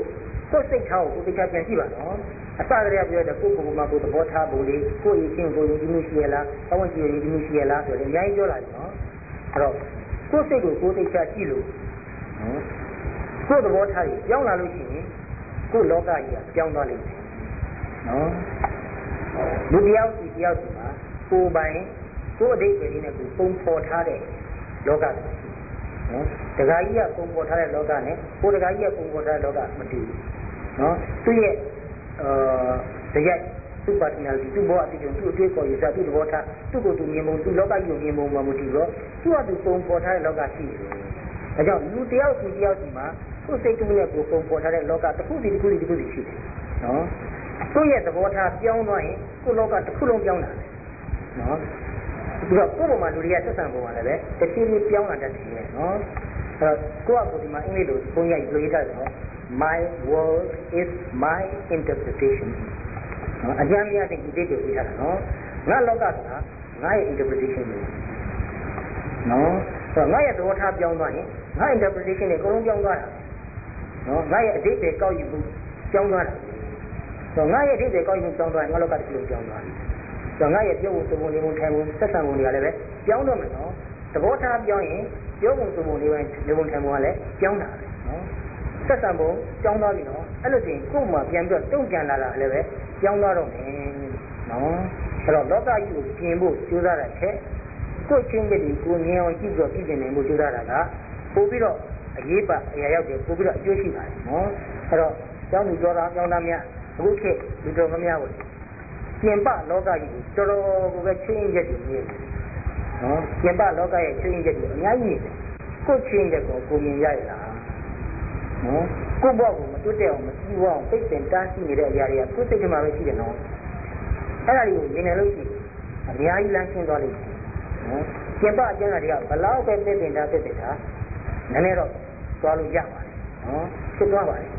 ကိုယ်စိတ်ထားကိုကိုယ်သိချပြန်ကြည့်ပါနော်အစကတည်းကပြောတဲ့ကိုယ်ကိုယ်မှာကိုယ်သဘောထားပုံလေးကိုယ်အချင်းကိုယ်ယဉ်ကျေးမှုရှိရလားအဝန်ကြီးယဉ်ကျေးမှုရှိရလားဆိုတော့အများကြီးပြောလာတယ်နော်အဲ့တော့ကိုယ်စိတ်ကိုကိုယ်သိချကြည့်လို့ကိုယ်သဘောထားကြီးပြောင်းလာလို့ရှိရင်ကိုယ်လောကကြီးကပြောင်းသွားလိမ့်မယ်နော်လူတယောက်စီတယောက်စီမှာကိုယ်ပိုင်ကိုယ်အဓိပ္ပာယ်လေးနဲ့ကိုယ်ပုံဖော်ထားတဲ့လောကတွေနော်တခါကြီးကပုံဖော်ထားတဲ့လောကနဲ့ကိုယ်တခါကြီးကပုံဖော်ထားတဲ့လောကမတူဘူးနော်သူရဲ့တရားသူ့ personality သူ့ဘောအတူတူသူ့အတွေ့အခေါ်ရစားသူ့သဘောထားသူ့ကိုယ်သူမြင်ပုံသူ့လောကကြီးကိုမြင်ပုံမှမတူတော့သူ့အတူပုံဖော်ထားတဲ့လောကရှိတယ်ဒါကြောင့်လူတယောက်စီတယောက်စီမှာကိုယ်စိတ်ကူးနဲ့ကိုယ်ပုံဖော်ထားတဲ့လောကတစ်ခုစီတစ်ခုစီတစ်ခုစီရှိတယ်နော်သူ့ရဲ့သဘောထားပြောင်းသွားရင်ကိုယ်လောကတစ်ခုလုံးပြောင်းလာတယ်နော်ပြီးတော့ကိုယ်ပေါ်မှာလူတွေကသက်ဆံပုံရတယ်ပဲတစ်ချိန်ချင်းပြောင်းလာတတ်တယ်နော်အဲ့တော့ကိုယ့်အကူဒီမှာအင်္ဂလိပ်လိုပုံရိုက်လို့ရေးထားတယ်နော် My world is my interpretation နော်အကျမ်းများတဲ့ဒီတိတ်ကိုရေးထားတာနော်ငါလောကဆိုတာငါရဲ့ interpretation ပဲနော်ဆိုတော့ငါရဲ့သဘောထားပြောင်းသွားရင်ငါ interpretation တွေအကုန်လုံးပြောင်းသွားတာနော်ငါရဲ့အဓိပ္ပာယ်ကောက်ယူမှုပြောင်းသွားတာဆိုတော့ငါရဲ့အဓိပ္ပာယ်ကောက်ယူမှုပြောင်းသွားရင်ငါလောကတစ်ခုလုံးပြောင်းသွားတယ်ဆိုတော့ငါရဲ့ပြောဖို့သုံးဖို့နေဖို့ထိုင်ဖို့ဆက်ဆံဖို့တွေကလည်းပဲပြောင်းတော့မယ်နော်သဘောထားပြောင်းရင်ပြောဖို့သုံးဖို့နေဖို့ထိုင်ဖို့ကလည်းပြောင်းတာပဲနော်ဆက်ဆံဖို့ပြောင်းသွားပြီနော်အဲ့လိုဆိုရင်ကိုယ်မှပြန်ပြီးတော့တုံ့ပြန်လာတာလည်းပဲပြောင်းသွားတော့မယ်နော်အဲ့တော့လောကကြီးကိုပြင်ဖို့ကြိုးစားတဲ့ချက်ကိုယ်ချင်းချက်တွေကိုမြင်အောင်ကြည့်ပြီးတော့ပြင်နိုင်ဖို့ကြိုးစားတာကပို့ပြီးတော့အရေးပါအရာရောက်တယ်ပို့ပြီးတော့အကျိုးရှိပါတယ်နော်အဲ့တော့ကျောင်းသူတော်သားကျောင်းသားများအခုခေတ်လူတော်များကိုပြင်ပလောကကြီးကိုတော်တော်ကိုပဲချင်းချက်တွေမြင်တယ်နော်ပြင်ပလောကရဲ့ချင်းချက်တွေအများကြီးနေတယ်ကိုယ်ချင်းချက်ကိုကိုမြင်ရရလားနော်ကိုယ့်ဘဝကိုမတွတ်တဲ့အောင်မကြည့်ဝအောင်ပိတ်ပင်တားဆီးနေတဲ့အရာတွေကကိုယ်စိတ်ထဲမှာပဲရှိတယ်နော်အဲ့ဒါတွေကိုမြင်နေလို့ရှိရင်အများကြီးလမ်းရှင်းသွားလိမ့်မယ်နော်ပြင်ပအကျဉ်းတွေကဘလောက်ပဲပိတ်ပင်တာနည်းနည်းတော့သွားလို့ရပါတယ်နော်ဖြစ်သွားပါတယ်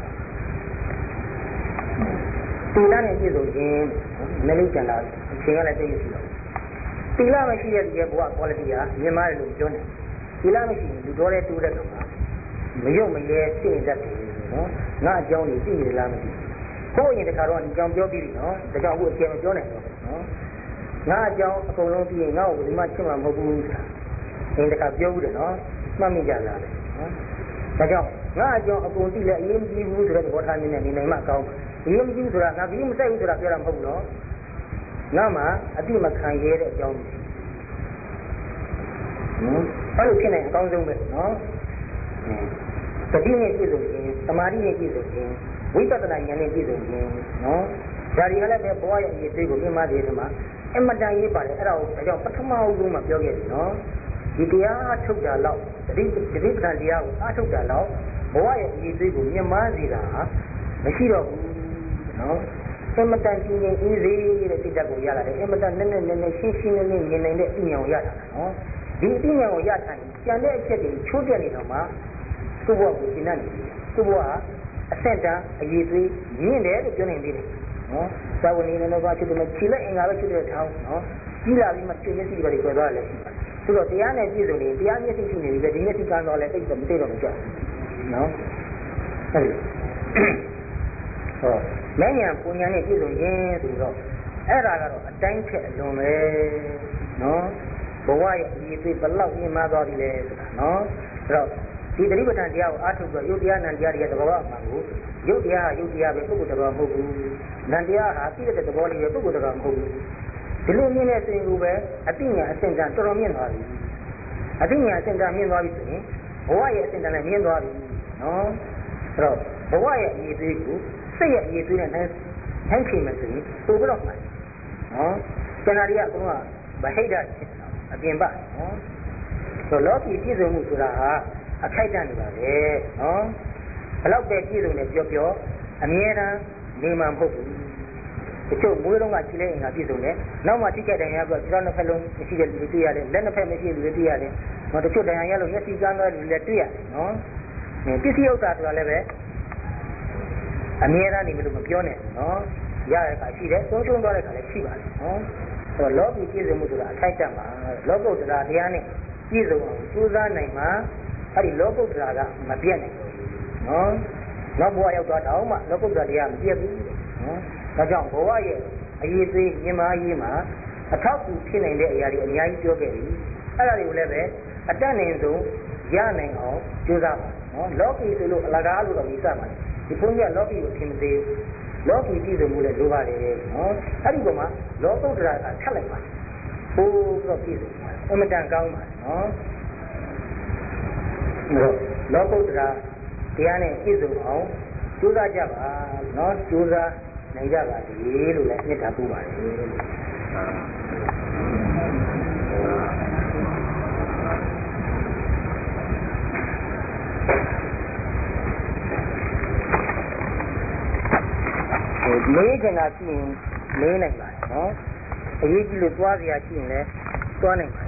သီလနဲ့ပြည့်စုံခြင်းလည်းလို့ကြံလာအချိန်ကလည်းသိရရှိတော့သီလမရှိတဲ့လူရဲ့ဘဝ quality ဟာမြင်မာတယ်လို့ပြောနေသီလမရှိရင်လူတော်တဲ့တိုးတဲ့ကောင်ကမရုပ်မရဲဖြစ်နေတတ်တယ်နော်ငါအကြောင်းကြီးသိနေလားမသိဘူးကိုယ့်ရင်တခါတော့ဒီကြောင်ပြောပြီးပြီနော်ဒါကြောင့်အခုအကျယ်မပြောနိုင်တော့နော်ငါအကြောင်းအကုန်လုံးပြီးရင်ငါ့ကိုဒီမှချစ်မှာမဟုတ်ဘူးဆိုတာဒီတခါပြောဘူးတယ်နော်မှတ်မိကြလားလေနော်ဒါကြောင့်ငါအကြောင်းအကုန်သိလဲအရေးမကြီးဘူးဆိုတဲ့သဘောထားနည်းနဲ့နေနိုင်မှကောင်းအရေးမကြီးဘူးဆိုတာငါပြီးမဆိုင်ဘူးဆိုတာပြောတာမဟုတ်ဘူးနော်ငါမှအတိမခံရတဲ့အကြောင်းမရှိနော်အဲ့လိုဖြစ်နေအကောင်းဆုံးပဲနော်သတိနဲ့ပြည့်စုံခြင်းသမာဓိနဲ့ပြည့်စုံခြင်းဝိပဿနာဉာဏ်နဲ့ပြည့်စုံခြင်းနော်ဒါတွေကလည်းပဲဘဝရဲ့အရေးသေးကိုမြင်မှသေးတယ်မှာအမတန်ရေးပါတယ်အဲ့ဒါကိုဒါကြောင့်ပထမဦးဆုံးမှပြောခဲ့တယ်နော်ဒီတရားထုတ်တာလောက်သတိပဋ္ဌာန်တရားကိုအားထုတ်တာလောက်ဘဝရဲ့အရေးသေးကိုမြင်မှစေတာမရှိတော့ဘူးနော်အမတန်ပြင်းပြင်းအေးစေတဲ့စိတ်ဓာတ်ကိုရလာတယ်အမတန်နည်းနည်းရှင်းရှင်းလင်းလင်းမြင်နိုင်တဲ့အဉာဏ်ကိုရလာတာနော်ဒီအဉာဏ်ကိုရထိုင်ကျန်တဲ့အချက်တွေချိုးပြနေတော့မှကိုယ့်ဘဝကိုရှင်းနိုင်တယ်ကိုယ့်ဘဝအဆင့်တန်းအရေးသေးမြင့်တယ်လို့ပြောနိုင်သေးတယ်နော်သာဝနေနဲ့တော့ချစ်တယ်ခြေလက်အင်္ဂါပဲချစ်တဲ့ထောင်းနော်ကြီးလာပြီးမှပြည့်မျက်စိတွေကြွယ်သွားတယ်လည်းရှိပါတယ်ဆိုတော့တရားနဲ့ပြည့်စုံနေတရားမျက်စိရှိနေပြီပဲဒီမျက်စိကံတော့လည်းတိတ်တော့မသိတော့မကြောက်နော်ဟုတ်ပြီဟောမဉ္ဇဉ်ပူညာနဲ့ပြည့်စုံခြင်းဆိုတော့အဲ့ဒါကတော့အတိုင်းထက်အလွန်ပဲနော်ဘဝရဲ့အရေးသေးဘလောက်မြင်မှသွားပြီလဲဆိုတာနော်အဲ့တော့ဒီသတိပဋ္ဌာန်တရားကိုအားထုတ်ပြီးရုပ်တရားနာတရားတွေရဲ့သဘောအမှန်ကိုရုပ်တရားပဲပုဂ္ဂိုလ်တရားမဟုတ်ဘူးနာတရားဟာသိတဲ့သဘောလေးပဲပုဂ္ဂိုလ်တရားမဟုတ်ဘူးဒီလိုမြင်တဲ့สิ่งကိုပဲအသိဉာဏ်အစဉ်တန်တော်တော်မြင့်သွားပြီအသိဉာဏ်အစဉ်တန်မြင့်သွားပြီဆိုရင်ဘဝရဲ့အစဉ်တန်လည်းမြင့်သွားပြီနော်အဲ့တော့ဘဝရဲ့အရေးသေးကိုစိတ်ရဲ့အရေးသေးနဲ့ထိုင်ချိန်မယ်ဆိုရင်ပို့ပြီးတော့မှန်နော်ကျန်တာတွေကအကုန်လုံးကဗဟိတဖြစ်တာအပြင်ပါနော်ဆိုလောကီပြည့်စုံမှုဆိုတာဟာအခိုက်အတန့်နေပါပဲနော်ဘယ်တော့ပဲပြည့်စုံတယ်ပြောအမြဲတမ်းနေမှာမဟုတ်ဘူးတချို့မွေးလုံးကခြေလက်အင်္ဂါပြည့်စုံတယ်နောက်မှထိခိုက်တယ်ရပြီးတော့ခြေထောက်နှစ်ဖက်လုံးမရှိတဲ့လူတွေတွေ့ရတယ်လက်နှစ်ဖက်မရှိတဲ့လူတွေတွေ့ရတယ်နော်တချို့တရားရလို့မျက်စိကန်းသွားတဲ့လူတွေလည်းတွေ့ရတယ်နော်ပစ္စည်းဥစ္စာဆိုတာလည်းပဲအမြဲတမ်းနေမလို့မပြောနဲ့နော်ရတဲ့အခါရှိတယ်သုံးချုံသွားတဲ့အခါလည်းရှိပါတယ်နော်ဆိုတော့လောကီပြည့်စုံမှုဆိုတာအခိုက်အတန့်ပါလောကုတ္တရာတရားနဲ့ပြည့်စုံအောင်ကြိုးစားနိုင်မှအဲ့ဒီလောကုတ္တရာကမပြတ်နိုင်ဘူးနော်နောက်ဘဝရောက်တော့တောင်မှလောကုတ္တရာတရားမပြည့်ဘူးနော်ဒါကြောင့်ဘဝရဲ့အရေးသေးမြင်မာရေးမှာအထောက်အကူဖြစ်နိုင်တဲ့အရာတွေအများကြီးပြောခဲ့ပြီအဲ့ဒါတွေကိုလည်းပဲအတတ်နိုင်ဆုံးရနိုင်အောင်ကြိုးစားပါနော်လောကီဆိုလို့အလကားလို့တော့ယူဆပါနဲ့ဒီဘုန်းကြီးကလောကီကိုသင်မသေးလောကီပြည်စုံမှုလည်းလိုပါတယ်နော်အဲ့ဒီပေါ်မှာလောကုတ္တရာကထပ်လိုက်ပါဟိုးပြီးတော့ပြည်စုံပါအမတန်ကောင်းပါနော်လောကုတ္တရာတရားနဲ့ပြည်စုံအောင်ကြိုးစားကြပါနော်ကြိုးစားနိုင်ကြပါစေလို့လည်းမြတ်တာပူပါတယ်လေးကျင်တာရှိရင်လေးနိုင်ပါတယ်နော်အရေးကြီးလို့သွားစရာရှိရင်လည်းသွားနိုင်ပါ